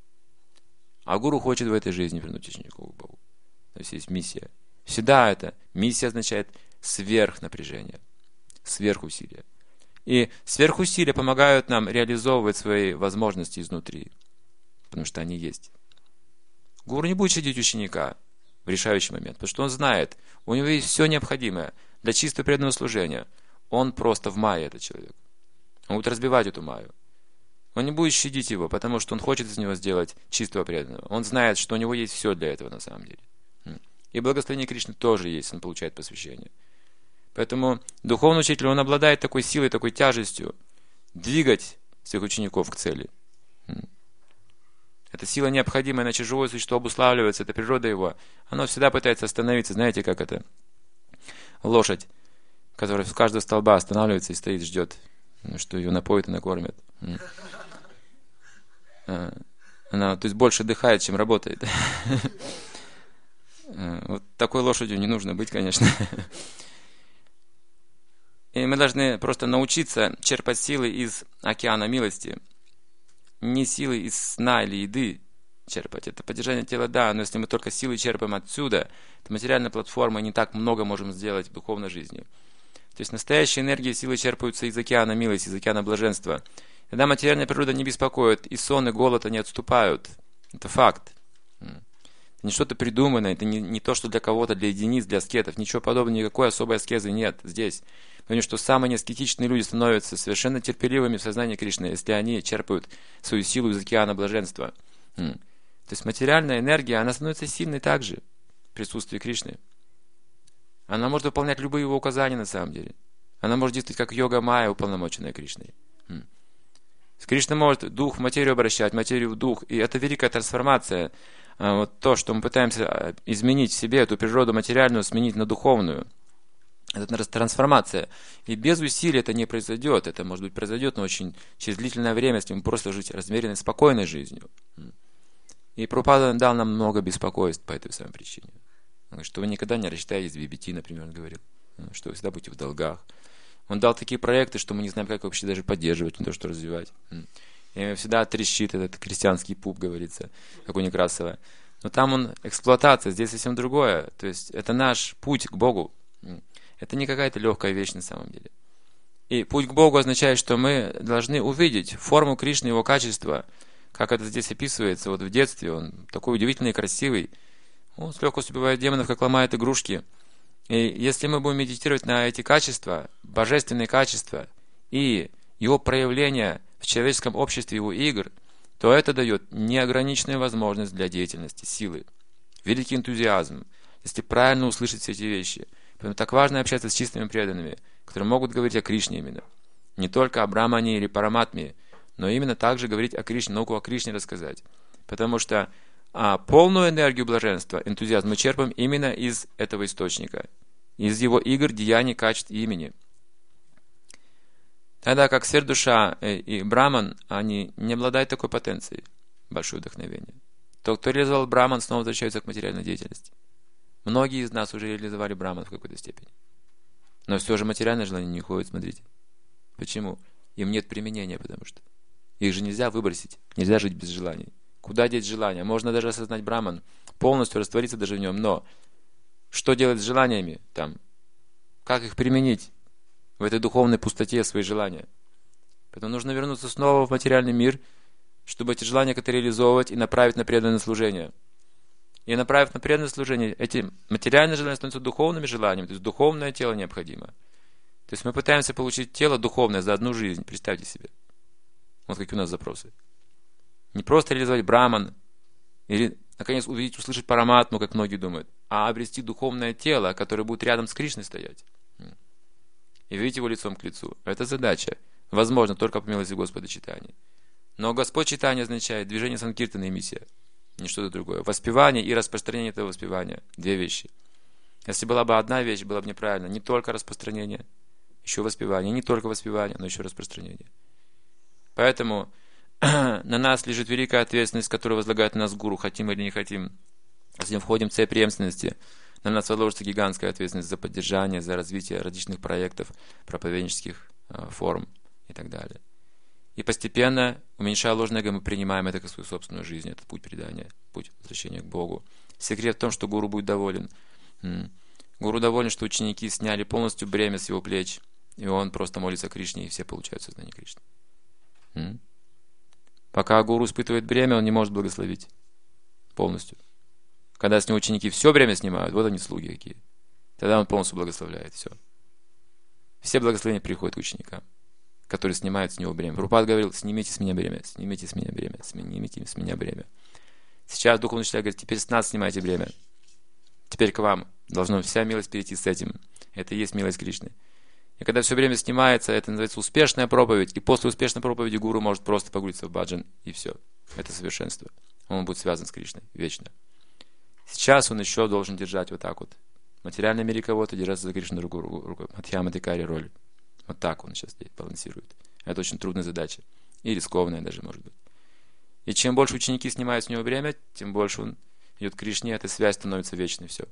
А гуру хочет в этой жизни вернуть учеников к Богу. То есть есть миссия. Всегда это миссия означает сверхнапряжение, сверхусилие. И сверхусилия помогают нам реализовывать свои возможности изнутри, потому что они есть. Гуру не будет щадить ученика в решающий момент, потому что он знает, у него есть все необходимое для чистого преданного служения. Он просто в майе, этот человек. Он будет разбивать эту майю. Он не будет щадить его, потому что он хочет из него сделать чистого преданного. Он знает, что у него есть все для этого на самом деле. И благословение Кришны тоже есть, он получает посвящение. Поэтому духовный учитель, он обладает такой силой, такой тяжестью двигать своих учеников к цели. Эта сила необходима, иначе живое существо обуславливается, это природа его. Оно всегда пытается остановиться. Знаете, как это? Лошадь, которая с каждого столба останавливается и стоит, ждет, что ее напоят и накормят. Она, то есть, больше дыхает, чем работает. Вот такой лошадью не нужно быть, конечно. И мы должны просто научиться черпать силы из океана милости. Не силы из сна или еды черпать. Это поддержание тела, да, но если мы только силы черпаем отсюда, то материальная платформа не так много можем сделать в духовной жизни. То есть настоящие энергии, силы черпаются из океана милости, из океана блаженства. Тогда материальная природа не беспокоит, и сон, и голод, они отступают. Это факт. Это не что-то придуманное, это не, не то, что для кого-то, для единиц, для аскетов. Ничего подобного, никакой особой аскезы нет здесь. Потому что самые неаскетичные люди становятся совершенно терпеливыми в сознании Кришны, если они черпают свою силу из океана блаженства. То есть материальная энергия, она становится сильной также в присутствии Кришны. Она может выполнять любые его указания на самом деле. Она может действовать как йога-майя, уполномоченная Кришной. Кришна может дух в материю обращать, материю в дух. И это великая трансформация. Вот то, что мы пытаемся изменить в себе, эту природу материальную, сменить на духовную. Это трансформация. И без усилий это не произойдет. Это, может быть, произойдет, но очень через длительное время, если мы просто жить размеренной, спокойной жизнью. И Прабхупада дал нам много беспокойств по этой самой причине. Он говорит, что вы никогда не рассчитаетесь би би ти, например, он говорил, что вы всегда будете в долгах. Он дал такие проекты, что мы не знаем, как вообще даже поддерживать, не то что развивать. И всегда трещит этот крестьянский пуп, говорится, как у Некрасова. Но там он эксплуатация, здесь совсем другое. То есть это наш путь к Богу. Это не какая-то легкая вещь на самом деле. И путь к Богу означает, что мы должны увидеть форму Кришны, его качества, как это здесь описывается. Вот в детстве он такой удивительный и красивый. Он с легкостью убивает демонов, как ломает игрушки. И если мы будем медитировать на эти качества, божественные качества и его проявления в человеческом обществе, его игр, то это дает неограниченную возможность для деятельности, силы, великий энтузиазм, если правильно услышать все эти вещи. Поэтому так важно общаться с чистыми преданными, которые могут говорить о Кришне именно. Не только о Брамане или Параматме, но именно также говорить о Кришне, науку о Кришне рассказать. Потому что а, полную энергию блаженства, энтузиазм мы черпаем именно из этого источника, из его игр, деяний, качеств и имени. Тогда как сверхдуша и Браман, они не обладают такой потенцией, большое вдохновение. Тот, кто реализовал Браман, снова возвращается к материальной деятельности. Многие из нас уже реализовали Браман в какой-то степени. Но все же материальное желание не уходит, смотрите. Почему? Им нет применения, потому что их же нельзя выбросить, нельзя жить без желаний. Куда деть желания? Можно даже осознать Браман, полностью раствориться даже в нем, но что делать с желаниями там? Как их применить в этой духовной пустоте свои желания? Поэтому нужно вернуться снова в материальный мир, чтобы эти желания как-то реализовывать и направить на преданное служение. И направив на преданное служение, эти материальные желания становятся духовными желаниями, то есть духовное тело необходимо. То есть мы пытаемся получить тело духовное за одну жизнь, представьте себе. Вот какие у нас запросы. Не просто реализовать Браман, или, наконец, увидеть, услышать Параматму, как многие думают, а обрести духовное тело, которое будет рядом с Кришной стоять. И видеть его лицом к лицу. Это задача. Возможно, только по милости Господа читания. Но Господь читания означает движение санкиртана и миссия. Не что-то другое. Воспевание и распространение этого воспевания. Две вещи. Если была бы одна вещь, было бы неправильно. Не только распространение, еще воспевание. Не только воспевание, но еще распространение. Поэтому на нас лежит великая ответственность, которую возлагает на нас гуру, хотим или не хотим. Если мы входим в цепь преемственности, на нас возложится гигантская ответственность за поддержание, за развитие различных проектов, проповеднических э, форм и так далее. И постепенно, уменьшая ложное эго, мы принимаем это как свою собственную жизнь, этот путь предания, путь возвращения к Богу. Секрет в том, что гуру будет доволен. Гуру доволен, что ученики сняли полностью бремя с его плеч, и он просто молится Кришне, и все получают сознание Кришны. Пока гуру испытывает бремя, он не может благословить полностью. Когда с него ученики все бремя снимают, вот они слуги какие. Тогда он полностью благословляет, все. Все благословения приходят к ученикам, которые снимают с него бремя. Прабхупада говорил, снимите с меня бремя, снимите с меня бремя, снимите с меня бремя. Сейчас духовный учитель говорит, теперь с нас снимайте бремя. Теперь к вам. Должна вся милость перейти с этим. Это и есть милость Кришны. И когда все время снимается, это называется успешная проповедь. И после успешной проповеди гуру может просто погрузиться в баджан, и все. Это совершенство. Он будет связан с Кришной вечно. Сейчас он еще должен держать вот так вот. В материальном мире кого-то держаться за Кришну другую рукой. Мадхьямадикари роль. Вот так он сейчас здесь балансирует. Это очень трудная задача. И рискованная даже, может быть. И чем больше ученики снимают с него время, тем больше он идет к Кришне, эта связь становится вечной. Все.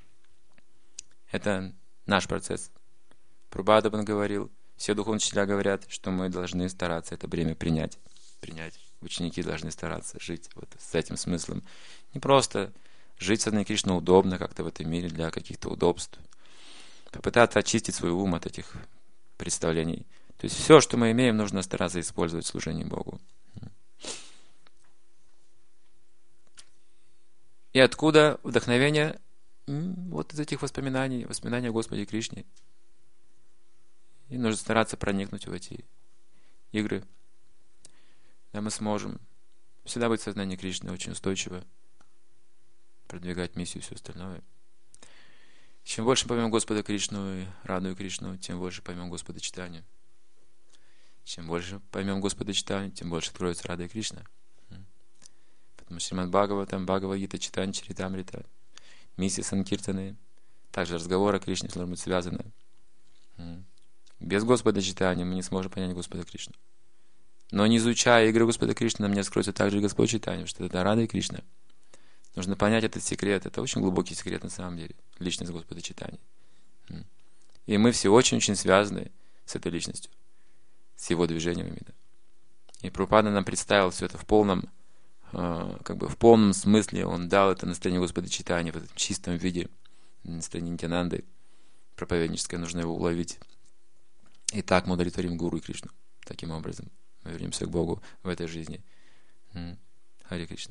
Это наш процесс. Прабхупада говорил, все духовные учителя говорят, что мы должны стараться это бремя принять. Принять. Ученики должны стараться жить вот с этим смыслом. Не просто жить с одной Кришной удобно как-то в этом мире для каких-то удобств. Попытаться очистить свой ум от этих представлений. То есть все, что мы имеем, нужно стараться использовать в служении Богу. И откуда вдохновение? Вот из этих воспоминаний, воспоминаний о Господе Кришне. И нужно стараться проникнуть в эти игры. Да мы сможем всегда быть в сознании Кришны очень устойчиво, продвигать миссию и все остальное. Чем больше поймем Господа Кришну и радую Кришну, тем больше поймем Господа Чайтанью. Чем больше поймем Господа Чайтанью, тем больше откроется Рада Кришна. Потому что Шримад Бхагаватам, Бхагавад-гита, Чайтанья Чаритамрита, миссия Санкиртаны, также разговор о Кришне должны быть связаны. Без Господа Чайтаньи мы не сможем понять Господа Кришну. Но не изучая игры Господа Кришны, нам не откроется также и Господь Чайтанья, что это Рада и Кришна. Нужно понять этот секрет. Это очень глубокий секрет на самом деле. Личность Господа Чайтаньи. И мы все очень-очень связаны с этой личностью, с его движением именно. И Прабхупада нам представил все это в полном, э, как бы в полном смысле. Он дал это настроение Господа Чайтаньи в этом чистом виде, настроение Нитьянанды проповедническое, нужно его уловить. И так мы удовлетворим Гуру и Кришну. Таким образом мы вернемся к Богу в этой жизни. Харе Кришна.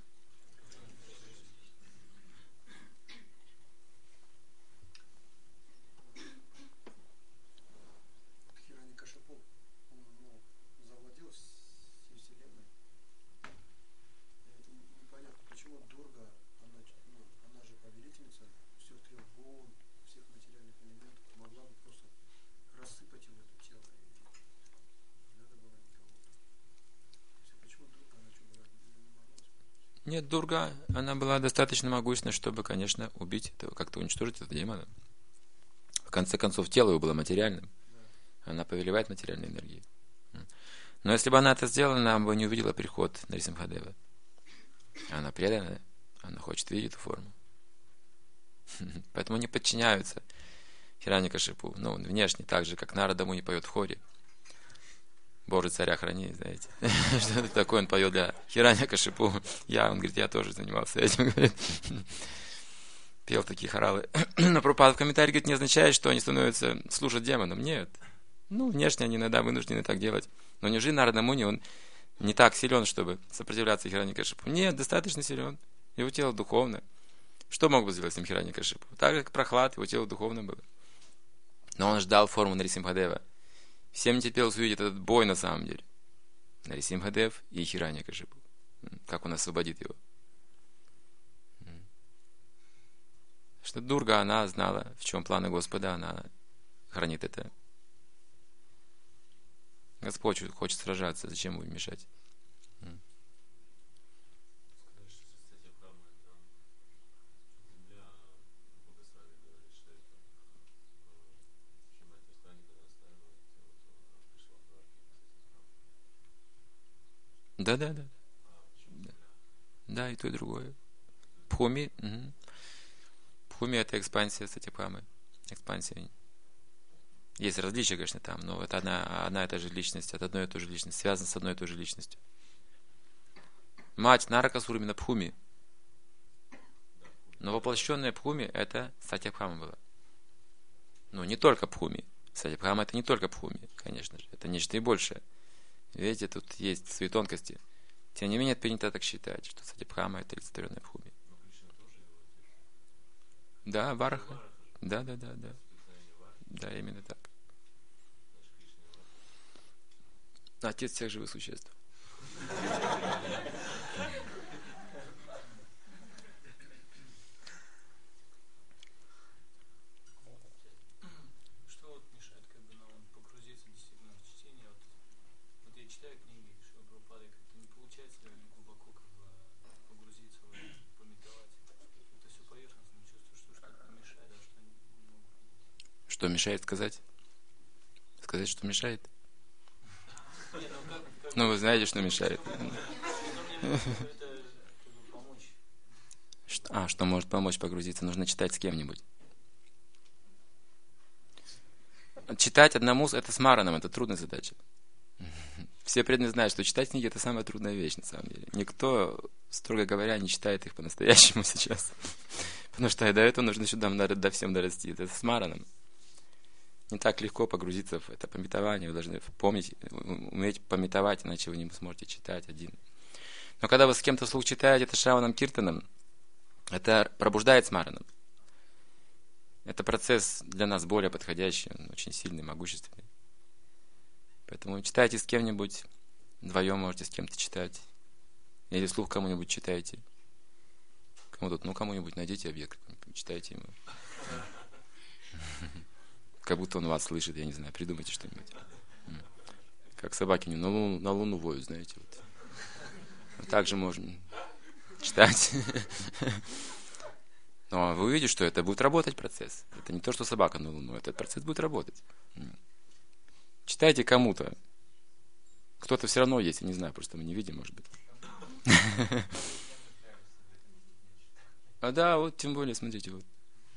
Нет, Дурга, она была достаточно могущественна, чтобы, конечно, убить этого, как-то уничтожить этого демона. В конце концов, тело его было материальным. Она повелевает материальной энергией. Но если бы она это сделала, она бы не увидела приход Нарисимхадева. Она преданная, она хочет видеть эту форму. Поэтому не подчиняются Хираньякашипу. Ну, внешне, так же, как Нарада ему не поет в хоре. Боже, царя храни, знаете. Что это такое, он поет для Хираньякашипу. Я, он говорит, я тоже занимался этим. Пел такие хоралы. Но Прабхупада в комментарии говорит, не означает, что они становятся служат демонам. Нет. Ну, внешне они иногда вынуждены так делать. Но неужели Нарада Муни, он не так силен, чтобы сопротивляться Хираньякашипу? Нет, достаточно силен. Его тело духовно. Что мог бы сделать с ним Хираньякашипу? Так же, как Прохлад, его тело духовно было. Но он ждал форму Нарисимхадева. Всем не терпелось увидеть этот бой на самом деле. Нарисимхадев и Хираньякашипу. Как он освободит его. Что Дурга, она знала, в чем планы Господа, она хранит это. Господь хочет сражаться, зачем ему мешать? Да, да, да. Да, да, и то, и другое. Пхуми. Угу. Пхуми — это экспансия Сатипамы. Экспансия. Есть различия, конечно, там, но это одна, одна и та же личность, от одной и той же личности, связана с одной и той же личностью. Мать Наракасура именно Пхуми. Но воплощенная Пхуми — это Сатипхама была. Ну, не только Пхуми. Сатипхама — это не только Пхуми, конечно же. Это нечто и большее. Видите, тут есть свои тонкости. Тем не менее, принято так считать, что Сатипхама — это олицетворенная Пхуми. Да, Вараха. Да, да, да, да. Да, именно так. Отец всех живых существ. Что вот мешает как бы нам погрузиться действительно в чтение? Вот, вот я читаю книги Шрилы Прабхупады, как-то не получается глубоко как бы погрузиться в это, пометовать. Это все поверхностно, чувствую, что что-то мешает, а что не могу. Что мешает сказать? Сказать, что мешает? Нет, ну, как, как ну, вы знаете, что мешает. Что, а, что может помочь погрузиться? Нужно читать с кем-нибудь. Читать одному — это с Мараном, это трудная задача. Все преданные знают, что читать книги — это самая трудная вещь, на самом деле. Никто, строго говоря, не читает их по-настоящему сейчас. Потому что до этого нужно еще до, до всем дорасти. Это с Мараном. Не так легко погрузиться в это пометование. Вы должны помнить, уметь пометовать, иначе вы не сможете читать один. Но когда вы с кем-то вслух читаете это Шраваном Киртаном, это пробуждает смараном. Это процесс для нас более подходящий, он очень сильный, могущественный. Поэтому читайте с кем-нибудь, вдвоем можете с кем-то читать. Или вслух кому-нибудь читайте. Кому тут, ну кому-нибудь найдите объект, читайте ему. Как будто он вас слышит, я не знаю, придумайте что-нибудь. Как собаки на луну, на луну воют, знаете. Вот. Вот так же можно читать. Но вы увидите, что это будет работать процесс. Это не то, что собака на луну, этот процесс будет работать. Читайте кому-то. Кто-то все равно есть, я не знаю, просто мы не видим, может быть. А да, вот тем более, смотрите, вот.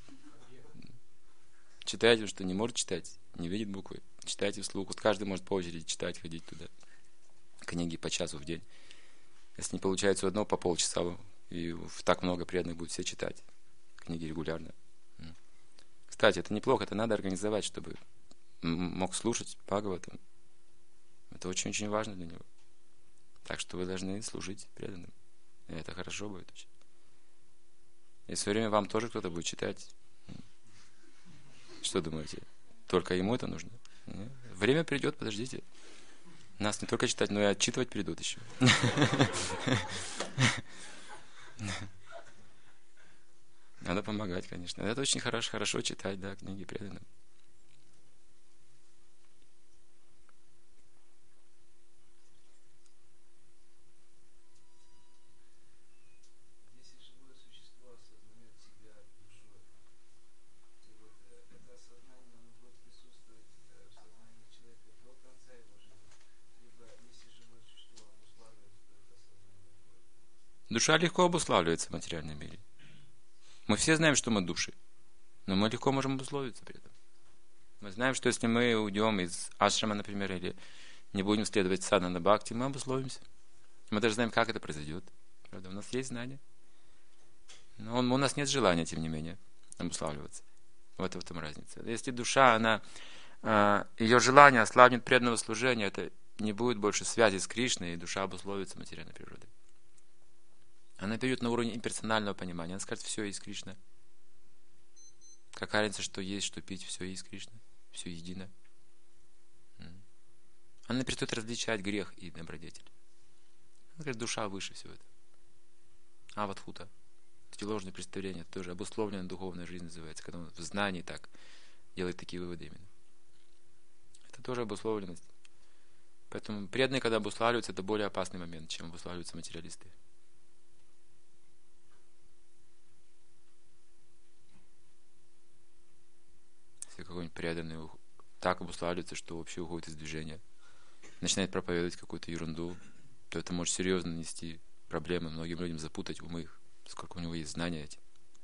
Читайте, что не может читать, не видит буквы. Читайте вслух. Вот каждый может по очереди читать, ходить туда. Книги по часу в день. Если не получается у одного, по полчаса. И так много преданных будет все читать. Книги регулярно. Кстати, это неплохо, это надо организовать, чтобы мог слушать Бхагаватам. Это очень-очень важно для него. Так что вы должны служить преданным. И это хорошо будет очень. И в свое время вам тоже кто-то будет читать. Что думаете? Только ему это нужно? Нет? Время придет, подождите. Нас не только читать, но и отчитывать придут еще. Надо помогать, конечно. Это очень хорошо, хорошо читать, да, книги преданным. Душа легко обуславливается в материальном мире. Мы все знаем, что мы души, но мы легко можем обусловиться при этом. Мы знаем, что если мы уйдем из ашрама, например, или не будем следовать садхана бхакти, мы обусловимся. Мы даже знаем, как это произойдет. Правда, у нас есть знания. Но он, у нас нет желания, тем не менее, обуславливаться. Вот в этом разница. Если душа, она, ее желание ослабнет преданного служения, это не будет больше связи с Кришной, и душа обусловится материальной природой. Она перейдет на уровень имперсонального понимания. Она скажет, все есть Кришна. Какая разница, что есть, что пить, все есть Кришна. Все едино. Она перестает различать грех и добродетель. Она говорит, душа выше всего этого. Аватхута. Эти ложные представления, это тоже обусловленная духовная жизнь называется, когда он в знании так делает такие выводы именно. Это тоже обусловленность. Поэтому преданные, когда обуславливаются, это более опасный момент, чем обуславливаются материалисты. Если какой-нибудь преданный так обуславливается, что вообще уходит из движения, начинает проповедовать какую-то ерунду, то это может серьезно нанести проблемы многим людям, запутать умы их, поскольку у него есть знания эти.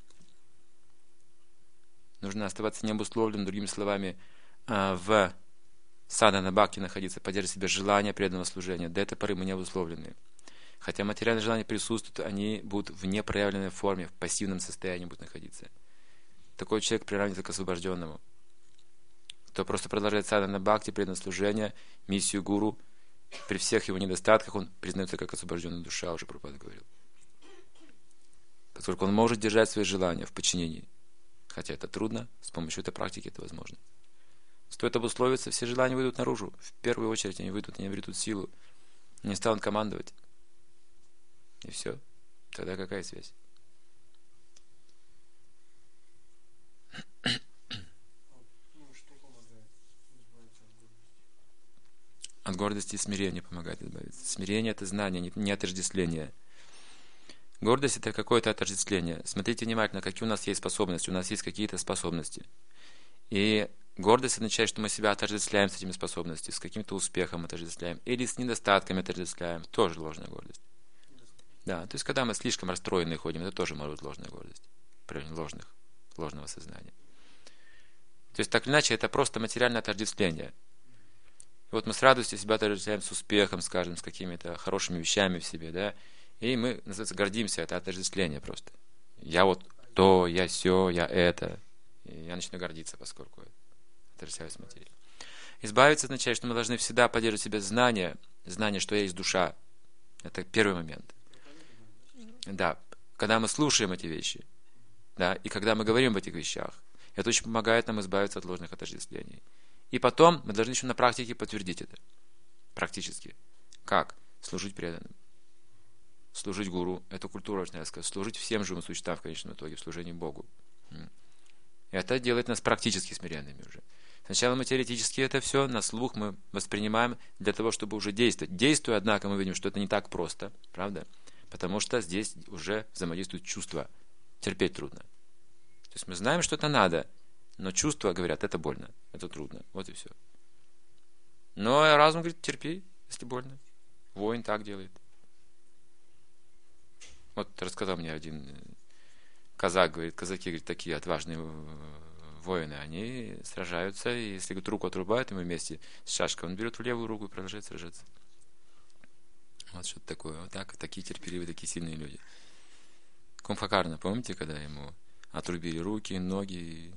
Нужно оставаться необусловленным, другими словами, в садхана бхакти находиться, поддерживать в себе желание преданного служения. До этой поры мы не обусловлены. Хотя материальные желания присутствуют, они будут в непроявленной форме, в пассивном состоянии будут находиться. Такой человек приравнивается к освобожденному. Кто просто продолжает садхана бхакти, преданное служение, миссию гуру, при всех его недостатках он признается как освобожденная душа, уже Прабхупада говорил. Поскольку он может держать свои желания в подчинении. Хотя это трудно, с помощью этой практики это возможно. Стоит обусловиться, все желания выйдут наружу. В первую очередь они выйдут, они обретут силу. Не станут командовать. И все. Тогда какая связь? От гордости и смирения помогает избавиться. Смирение – это знание, не отождествление. Гордость – это какое-то отождествление. Смотрите внимательно, какие у нас есть способности. У нас есть какие-то способности. И гордость означает, что мы себя отождествляем с этими способностями, с каким-то успехом отождествляем, или с недостатками отождествляем. Тоже ложная гордость. Да, то есть, когда мы слишком расстроенные ходим, это тоже может быть ложная гордость. Проявление ложных, ложного сознания. То есть, так или иначе, это просто материальное отождествление. И вот мы с радостью себя отождествляем с успехом, скажем, с какими-то хорошими вещами в себе, да, и мы, называется, гордимся, это отождествление просто. Я вот то, я сё, я это. И я начну гордиться, поскольку отождествляюсь с материей. Избавиться означает, что мы должны всегда поддерживать в себе знание, знание, что я есть душа. Это первый момент. Да, когда мы слушаем эти вещи, да, и когда мы говорим об этих вещах, это очень помогает нам избавиться от ложных отождествлений. И потом мы должны еще на практике подтвердить это. Практически. Как? Служить преданным. Служить гуру. Это культура, очень надо сказать. Служить всем живым существам в конечном итоге, в служении Богу. И это делает нас практически смиренными уже. Сначала мы теоретически это все на слух мы воспринимаем для того, чтобы уже действовать. Действуя, однако, мы видим, что это не так просто. Правда? Потому что здесь уже взаимодействуют чувства. Терпеть трудно. То есть мы знаем, что это надо, но чувства говорят, это больно, это трудно. Вот и все. Но разум говорит, терпи, если больно. Воин так делает. Вот рассказал мне один казак говорит, казаки, говорит, такие отважные воины, они сражаются, и если говорит, руку отрубают ему вместе с шашкой, он берет в левую руку и продолжает сражаться. Вот что-то такое. Вот так, такие терпеливые, такие сильные люди. Кумбхакарна, помните, когда ему отрубили руки, ноги?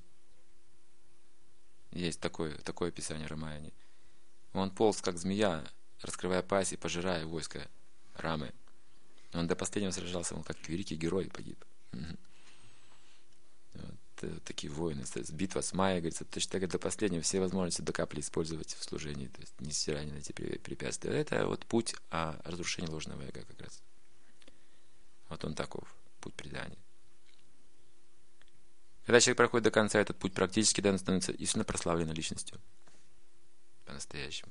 Есть такое, такое описание Рамаяни. Он полз, как змея, раскрывая пасть и пожирая войско Рамы. Он до последнего сражался, он как великий герой погиб. Вот, такие воины. Битва с Майей, говорится, точно так до последнего все возможности до капли использовать в служении, то есть не стирание на эти препятствия. Это вот путь а разрушения ложного эго как раз. Вот он таков, путь предания. Когда человек проходит до конца этот путь практически, да, он становится истинно прославленной личностью. По-настоящему.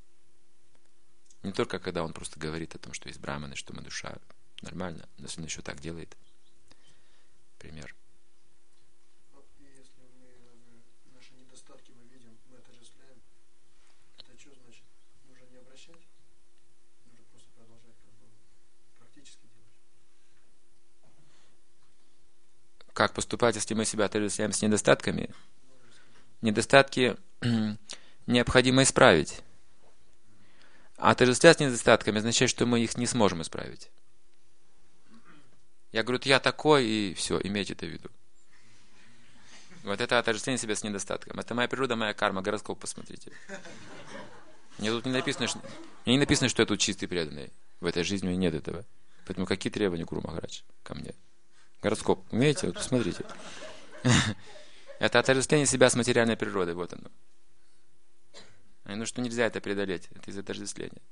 Не только когда он просто говорит о том, что есть браманы, что мы душа. Нормально, но если он еще так делает. Пример. И если мы наши недостатки мы видим, мы отождествляем, это что значит? Нужно не обращать? Нужно просто продолжать как бы практически делать. Как поступать, если мы себя отождествляем с недостатками? Недостатки необходимо исправить. А отождествляться с недостатками означает, что мы их не сможем исправить. Я говорю, я такой, и все, имейте это в виду. Вот это отождествление себя с недостатком. Это моя природа, моя карма, гороскоп посмотрите. Мне тут не написано, что, мне не написано, что я тут чистый преданный. В этой жизни у меня нет этого. Поэтому какие требования Гуру Махарадж ко мне? Гороскоп, умеете? Вот посмотрите. Это отождествление себя с материальной природой, вот оно. Ну что нельзя это преодолеть, это из-за отождествления.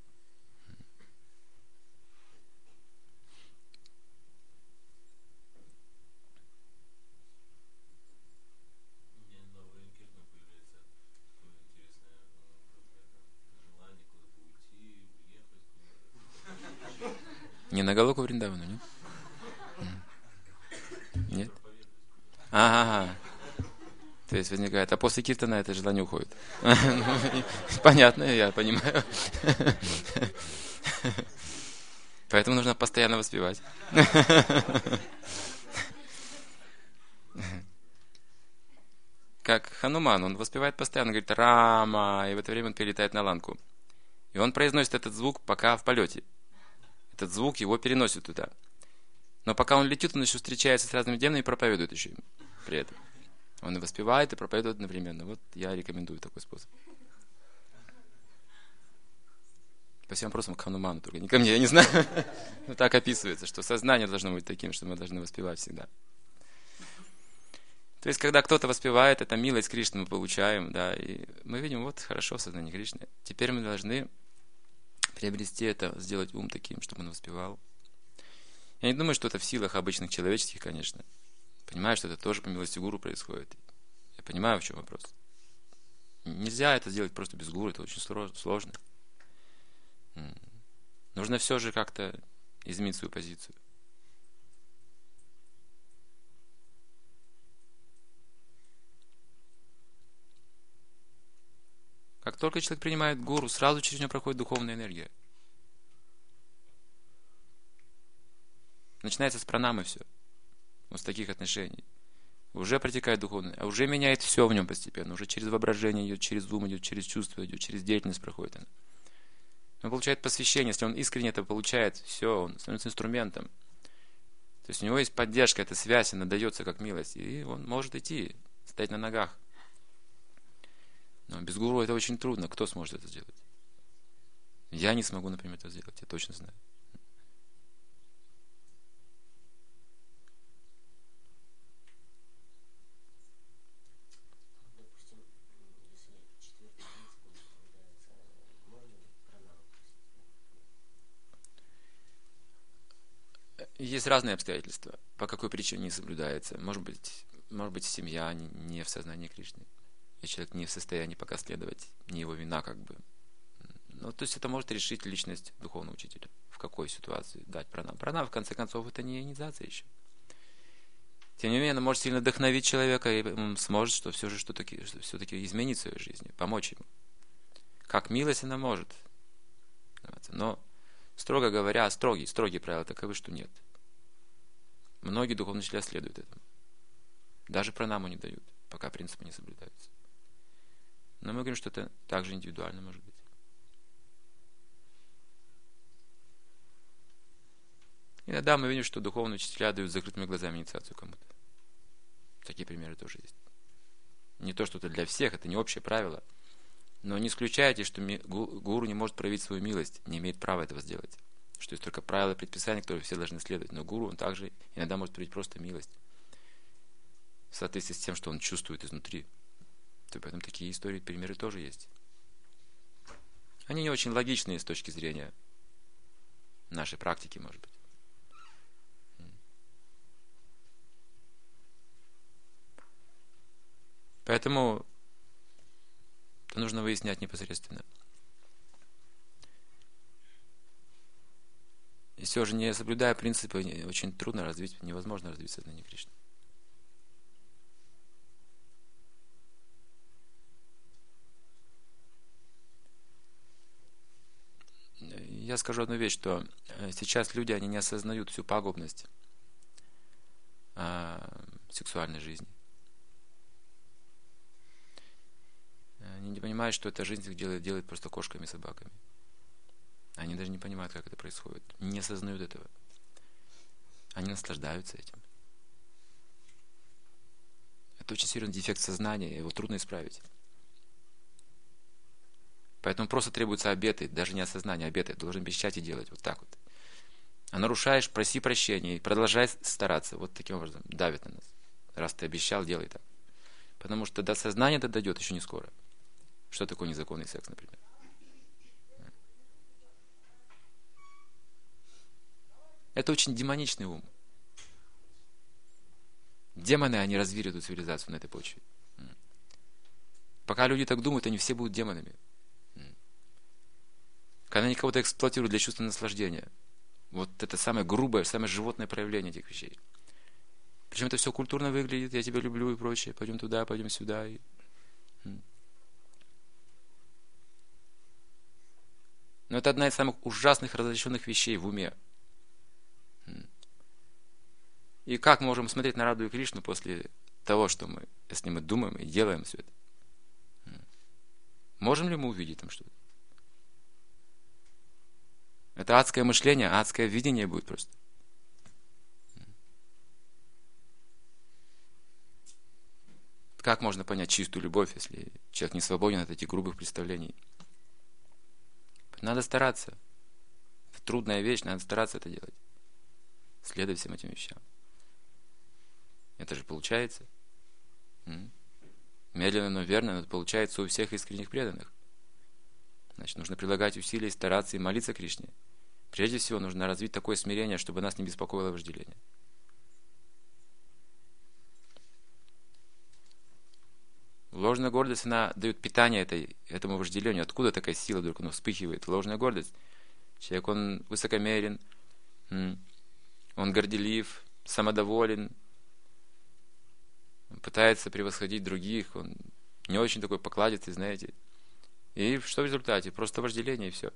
Не на Галоку Вриндавану, нет? Нет? Ага. То есть возникает, а после киртана это желание уходит. Понятно, я понимаю. Поэтому нужно постоянно воспевать. Как Хануман, он воспевает постоянно, говорит Рама, и в это время он перелетает на ланку. И он произносит этот звук пока в полете. Этот звук его переносит туда. Но пока он летит, он еще встречается с разными демонами и проповедует еще им при этом. Он и воспевает, и проповедует одновременно. Вот я рекомендую такой способ. По всем вопросам к Хануману, только не ко мне, я не знаю. Но так описывается, что сознание должно быть таким, что мы должны воспевать всегда. То есть, когда кто-то воспевает, это милость Кришны мы получаем, да, и мы видим, вот, хорошо, сознание Кришны. Теперь мы должны приобрести это, сделать ум таким, чтобы он воспевал. Я не думаю, что это в силах обычных человеческих, конечно. Понимаю, что это тоже по милости гуру происходит. Я понимаю, в чем вопрос. Нельзя это сделать просто без гуру, это очень сложно. Нужно все же как-то изменить свою позицию. Как только человек принимает гуру, сразу через него проходит духовная энергия. Начинается с пранамы все. Вот с таких отношений. Уже протекает духовное, а уже меняет все в нем постепенно. Уже через воображение идет, через ум идет, через чувство идет, через деятельность проходит она. Он получает посвящение, если он искренне это получает, все, он становится инструментом. То есть у него есть поддержка, эта связь, она дается как милость, и он может идти, стоять на ногах. Но без гуру это очень трудно. Кто сможет это сделать? Я не смогу, например, это сделать, я точно знаю. Есть разные обстоятельства, по какой причине не соблюдается. Может быть, может быть, семья не в сознании Кришны. И человек не в состоянии пока следовать, не его вина как бы. Ну, то есть это может решить личность духовного учителя. В какой ситуации дать пранам. Пранам, в конце концов, это не инициация еще. Тем не менее, она может сильно вдохновить человека, и он сможет что все же что-таки, что все-таки изменить в своей жизни, помочь ему. Как милость она может. Но, строго говоря, строгие, строгие правила таковы, что нет. Многие духовные учителя следуют этому. Даже пранаму не дают, пока принципы не соблюдаются. Но мы говорим, что это также индивидуально может быть. Иногда мы видим, что духовные учителя дают с закрытыми глазами инициацию кому-то. Такие примеры тоже есть. Не то, что это для всех, это не общее правило. Но не исключайте, что гуру не может проявить свою милость, не имеет права этого сделать. Что есть только правила и предписания, которые все должны следовать. Но гуру, он также иногда может проявить просто милость. В соответствии с тем, что он чувствует изнутри. То поэтому такие истории, примеры тоже есть. Они не очень логичные с точки зрения нашей практики, может быть. Поэтому это нужно выяснять непосредственно. И все же, не соблюдая принципы, очень трудно развить, невозможно развить сознание Кришны. Я скажу одну вещь, что сейчас люди, они не осознают всю пагубность а, сексуальной жизни. Они не понимают, что эта жизнь их делает, делает просто кошками и собаками. Они даже не понимают, как это происходит. Не осознают этого. Они наслаждаются этим. Это очень серьезный дефект сознания, его трудно исправить. Поэтому просто требуются обеты, даже не осознание, обеты. Должен обещать и делать вот так вот. А нарушаешь, проси прощения и продолжай стараться. Вот таким образом давит на нас. Раз ты обещал, делай так. Потому что до сознания это дойдет еще не скоро. Что такое незаконный секс, например? Это очень демоничный ум. Демоны, они развили эту цивилизацию на этой почве. Пока люди так думают, они все будут демонами. Когда они кого-то эксплуатируют для чувства наслаждения. Вот это самое грубое, самое животное проявление этих вещей. Причем это все культурно выглядит, я тебя люблю и прочее. Пойдем туда, пойдем сюда. И... Но это одна из самых ужасных разрешенных вещей в уме. И как мы можем смотреть на Раду и Кришну после того, что мы, если мы думаем и делаем все это? Можем ли мы увидеть там что-то? Это адское мышление, адское видение будет просто. Как можно понять чистую любовь, если человек не свободен от этих грубых представлений? Надо стараться. Это трудная вещь, надо стараться это делать. Следуй всем этим вещам. Это же получается. Медленно, но верно, но это получается у всех искренних преданных. Значит, нужно прилагать усилия, стараться и молиться Кришне. Прежде всего, нужно развить такое смирение, чтобы нас не беспокоило вожделение. Ложная гордость, она дает питание этой, этому вожделению. Откуда такая сила вдруг она вспыхивает? Ложная гордость. Человек, он высокомерен, он горделив, самодоволен, он пытается превосходить других, он не очень такой покладистый, знаете. И что в результате? Просто вожделение и все.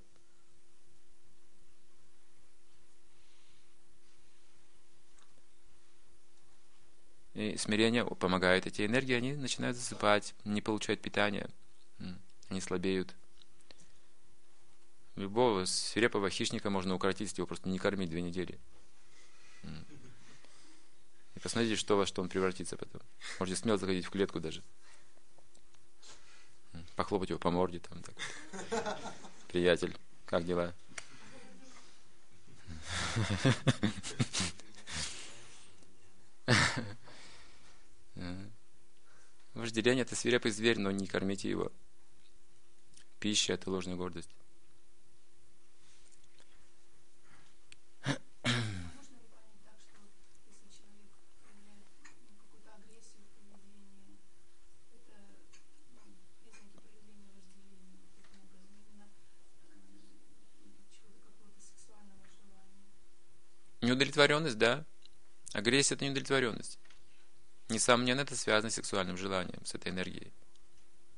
И смирение помогает. Эти энергии, они начинают засыпать, не получают питания, они слабеют. Любого свирепого хищника можно укротить, если его просто не кормить две недели. И посмотрите, что во что он превратится потом. Можете смело заходить в клетку даже. Похлопать его по морде там так. Приятель, как дела? Вожделение — это свирепый зверь, но не кормите его. Пища — это ложная гордость. Неудовлетворенность, да. Агрессия — это неудовлетворенность. Несомненно, это связано с сексуальным желанием, с этой энергией.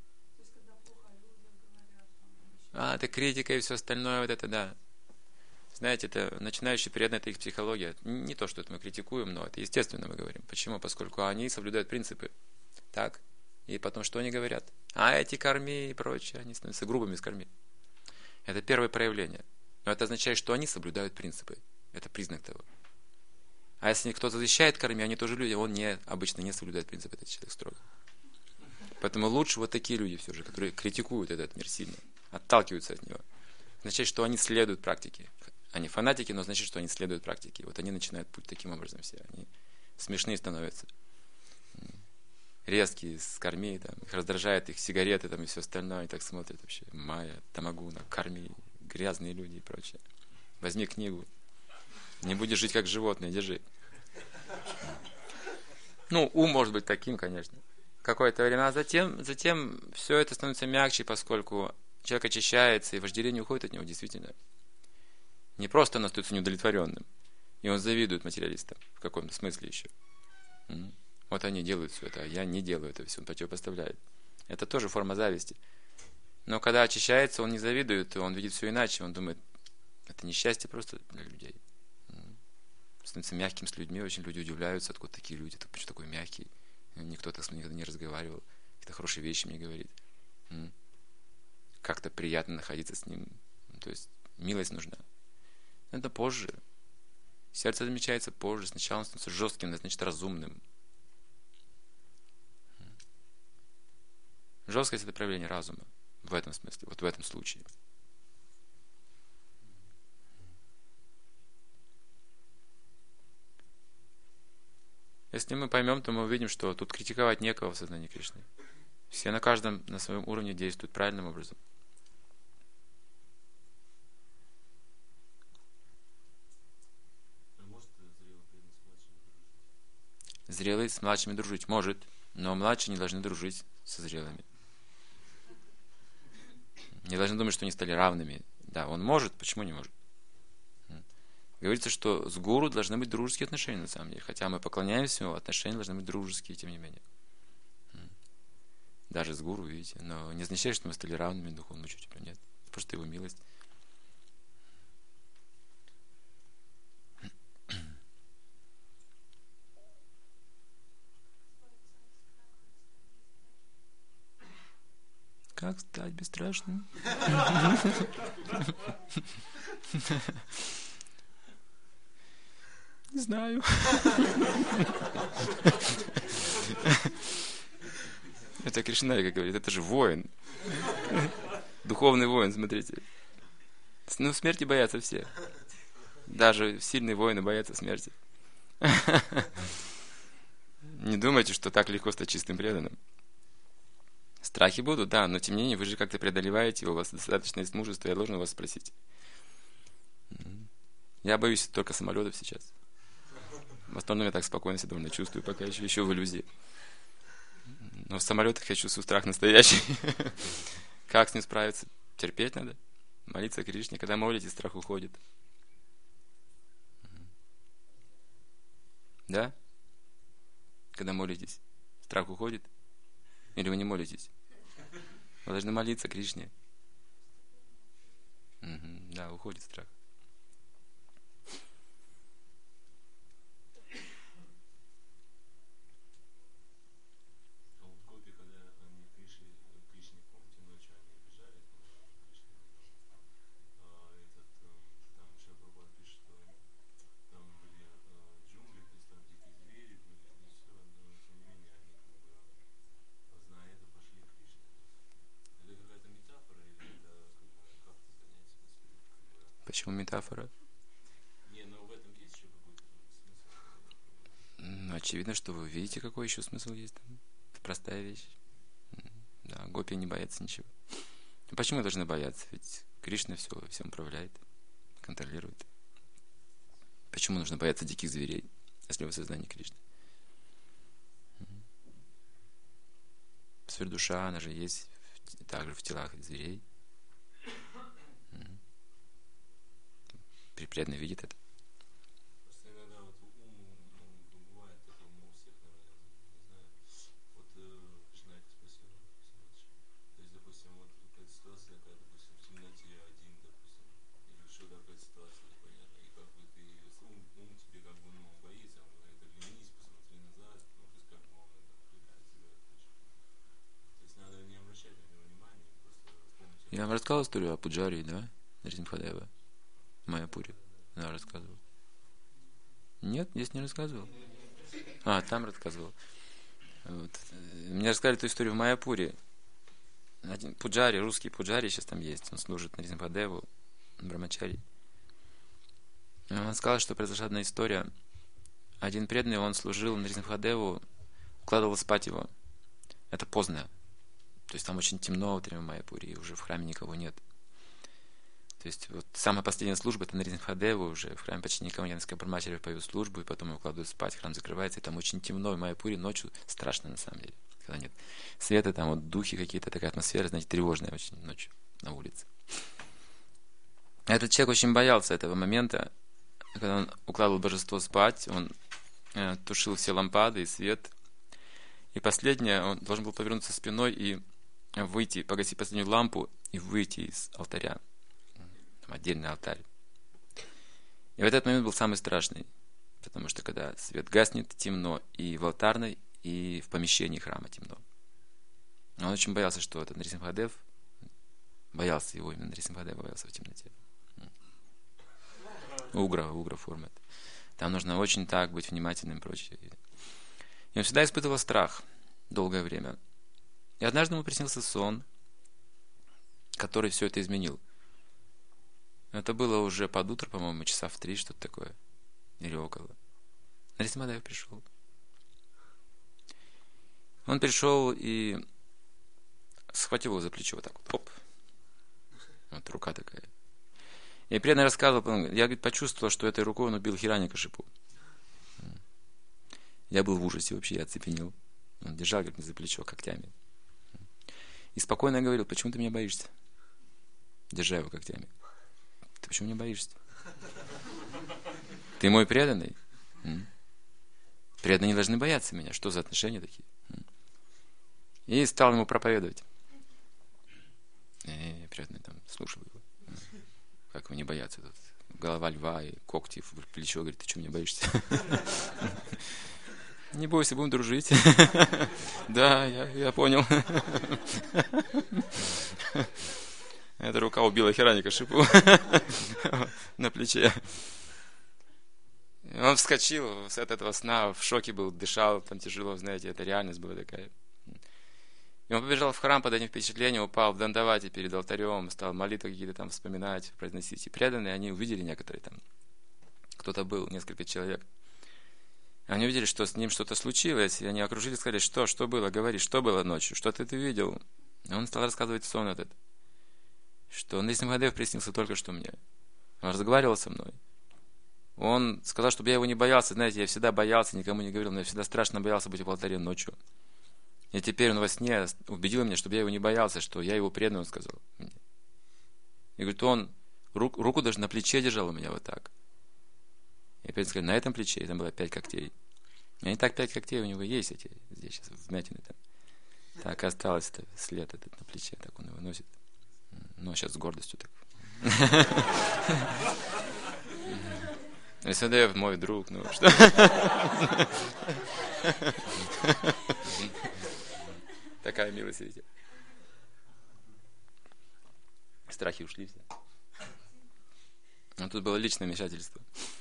А, это критика и все остальное, вот это, да. Знаете, это начинающие преданные, это их психология. Не то, что это мы критикуем, но это естественно мы говорим. Почему? Поскольку они соблюдают принципы. Так? И потом что они говорят? А эти корми и прочее, они становятся грубыми с корми. Это первое проявление. Но это означает, что они соблюдают принципы. Это признак того. А если кто-то защищает корми, они тоже люди, он не, обычно не соблюдает принципы, этот человек строго. Поэтому лучше вот такие люди все же, которые критикуют этот мир сильно, отталкиваются от него. Означает, что они следуют практике. Они фанатики, но значит, что они следуют практике. Вот они начинают путь таким образом все. Они смешные становятся. Резкие, с корми, там, их раздражает их сигареты там, и все остальное. Они так смотрят вообще. Майя, Тамагуна, корми, грязные люди и прочее. Возьми книгу. Не будешь жить как животное, держи. Ну, ум может быть таким, конечно. Какое-то время. А затем, затем все это становится мягче, поскольку человек очищается, и вожделение уходит от него действительно. Не просто он остается неудовлетворенным. И он завидует материалистам в каком-то смысле еще. Вот они делают все это, а я не делаю это все, он противопоставляет. Это тоже форма зависти. Но когда очищается, он не завидует, он видит все иначе, он думает, это несчастье просто для людей. Становится мягким с людьми, очень люди удивляются, откуда такие люди, ты почему такой мягкий, никто так с мной никогда не разговаривал, какие-то хорошие вещи мне говорит. Как-то приятно находиться с ним, то есть милость нужна. Это позже. Сердце замечается позже, сначала он становится жестким, это значит разумным. Жесткость — это проявление разума. В этом смысле, вот в этом случае. Если мы поймем, то мы увидим, что тут критиковать некого в сознании Кришны. Все на каждом, на своем уровне действуют правильным образом. А может зрелый преданный с младшими дружить? Зрелый с младшими дружить может, но младшие не должны дружить со зрелыми. Не должны думать, что они стали равными. Да, он может, почему не может? Говорится, что с гуру должны быть дружеские отношения на самом деле. Хотя мы поклоняемся ему, отношения должны быть дружеские, тем не менее. Даже с гуру, видите. Но не означает, что мы стали равными духовному учителю. Нет. Просто его милость. Как стать бесстрашным? Не знаю. Это Кришна, как говорит, это же воин. Духовный воин, смотрите. Ну, смерти боятся все. Даже сильные воины боятся смерти. Не думайте, что так легко стать чистым преданным. Страхи будут, да, но тем не менее вы же как-то преодолеваете, у вас достаточно есть мужества, я должен вас спросить. Я боюсь только самолетов сейчас. В остальном я так спокойно себя довольно чувствую, пока еще, еще в иллюзии. Но в самолетах я чувствую страх настоящий. Как с ним справиться? Терпеть надо. Молиться Кришне. Когда молитесь, страх уходит. Да? Когда молитесь, страх уходит? Или вы не молитесь? Вы должны молиться Кришне. Угу, да, уходит страх. А вот гопи, когда они Кришне, Кришне, помните, ночью они бежали, Кришне, а этот, там Шрила Прабхупада пишет, что там были э, джунгли, то есть там дикие звери были, и все, но тем не менее они как бы, зная это, пошли к Кришне. Это какая-то метафора или это как бы, как это понять, в смысле, как бы... Почему метафора? Не, но в этом есть еще какой-то смысл. Ну, очевидно, что вы видите, какой еще смысл есть. Это простая вещь. Да, гопи не боятся ничего. Почему должны бояться? Ведь Кришна все, всем управляет, контролирует. Почему нужно бояться диких зверей, если вы в сознании Кришны? Сверхдуша, она же есть в, также в телах зверей. Преданный видит это. Просто иногда вот ум, ну, бывает такое, ну, у всех, наверное, не знаю. Вот э, жена это спросила, то есть, допустим, вот какая-то ситуация, когда, допустим, в темноте один, допустим, или что такая ситуация, Я вам рассказывал историю о Пуджаре, да? Нарисимхадева. В Майяпуре. Да, рассказывал. Нет, здесь не рассказывал. А, там рассказывал. Вот. Мне рассказали эту историю в Майяпуре. Один пуджари, русский пуджари сейчас там есть. Он служит Нарисимхадеву, Брамачари. Он сказал, что произошла одна история. Один преданный, он служил Нарисимхадеву, укладывал спать его. Это поздно. То есть там очень темно во время Майяпури, и уже в храме никого нет. То есть вот самая последняя служба, это Нарисимхадеву, уже в храме почти никого нет. Брамачари поют службу, и потом его укладывают спать, храм закрывается, и там очень темно, в Майяпури ночью страшно на самом деле. Когда нет света, там вот духи какие-то, такая атмосфера, знаете, тревожная очень ночью на улице. Этот человек очень боялся этого момента, когда он укладывал божество спать, он э, тушил все лампады и свет. И последнее, он должен был повернуться спиной и выйти, погасить последнюю лампу и выйти из алтаря. Там отдельный алтарь. И в этот момент был самый страшный, потому что когда свет гаснет, темно и в алтарной, и в помещении храма темно. Он очень боялся, что этот Нарисимхадев, боялся его, именно Нарисимхадев боялся в темноте. Угра, угра форма. Там нужно очень так быть внимательным и прочее. И он всегда испытывал страх долгое время. И однажды ему приснился сон, который все это изменил. Это было уже под утро, по-моему, часа в три, что-то такое. Или около. Нарисимхадев пришел. Он пришел и схватил его за плечо вот так вот. Оп. Вот рука такая. И преданный рассказывал, я, говорит, почувствовал, что этой рукой он убил Хираньякашипу. Я был в ужасе вообще, я оцепенел. Он держал, говорит, за плечо когтями. И спокойно говорил, почему ты меня боишься? Держа его когтями. Ты почему меня боишься? Ты мой преданный? Преданные не должны бояться меня. Что за отношения такие? И стал ему проповедовать. И преданный там слушал его. Как его не бояться? Тут голова льва и когти в плечо. Говорит, ты что, меня боишься? Не бойся, будем дружить. Да, я, я понял. Эта рука убила Хираньякашипу на плече. Он вскочил с этого сна, в шоке был, дышал, там тяжело, знаете, это реальность была такая. И он побежал в храм под этим впечатлением, упал в дандавате перед алтарем, стал молитвы какие-то там вспоминать, произносить. И преданные, они увидели некоторые там, кто-то был, несколько человек. Они увидели, что с ним что-то случилось, и они окружили, сказали, что, что было, говори, что было ночью, что ты, ты видел. И он стал рассказывать сон этот, что Нарисимхадев приснился только что мне. Он разговаривал со мной. Он сказал, чтобы я его не боялся. Знаете, я всегда боялся, никому не говорил, но я всегда страшно боялся быть в алтаре ночью. И теперь он во сне убедил меня, чтобы я его не боялся, что я его преданный, он сказал мне. И говорит, он руку, руку даже на плече держал у меня вот так. И опять сказали, на этом плече, и там было пять когтей. И не так пять когтей у него есть эти, здесь сейчас вмятины там. Так и осталось это, след этот на плече, так он его носит. Ну, а сейчас с гордостью так. Нарисимхадев мой друг, ну что? Такая милость, видите. Страхи ушли все. Но тут было личное вмешательство.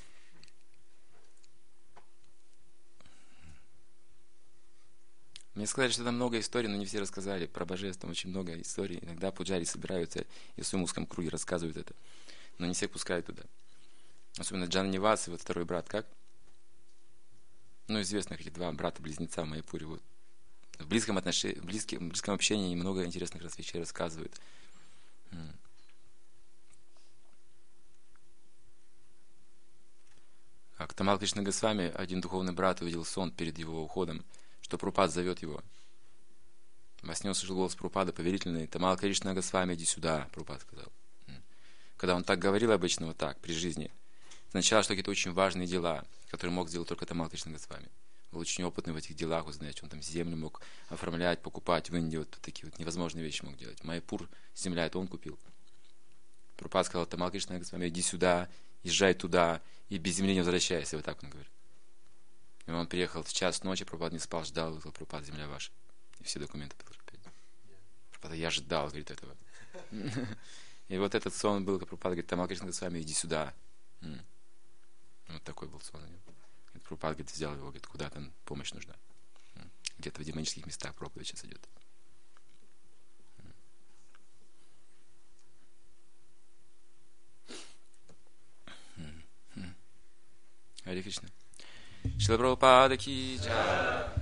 Мне сказали, что там много историй, но не все рассказали. Про божество очень много историй. Иногда пуджари собираются и в своем узком круге рассказывают это. Но не всех пускают туда. Особенно Джана Нивас и вот второй брат, как? Ну, известно, какие два брата-близнеца в Майяпуре. Вот. В близком отношении, в близком, в близком общении много интересных вещей рассказывают. Как Тамал Кришна Госвами, один духовный брат увидел сон перед его уходом, что Прабхупада зовет его. Во сне услышал голос Прабхупады, поверительный: Тамал Кришна Госвами, иди сюда, Прабхупада сказал. Когда он так говорил обычно, вот так, при жизни, означало, что какие-то очень важные дела, которые мог сделать только Тамал Кришна Госвами. Был очень опытный в этих делах, вы знаете, он там землю мог оформлять, покупать в Индии, вот такие вот невозможные вещи мог делать. Майяпур, земля, это он купил. Прабхупада сказал: Тамал Кришна Госвами, иди сюда, езжай туда, и без земли не возвращайся, вот так он говорит. И он приехал в час ночи, Прабхупада не спал, ждал, сказал: Прабхупада, земля ваша. И все документы подложил. Прабхупада, я ждал, говорит, этого. И вот этот сон был, как Прабхупада говорит, Тамал Кришна Госвами, иди сюда. М. Вот такой был сон у него. Прабхупада, говорит, взял его, говорит, куда там помощь нужна. М. Где-то в демонических местах проповедь сейчас идет. Харе Кришна. Шрила Прабхупада ки джай.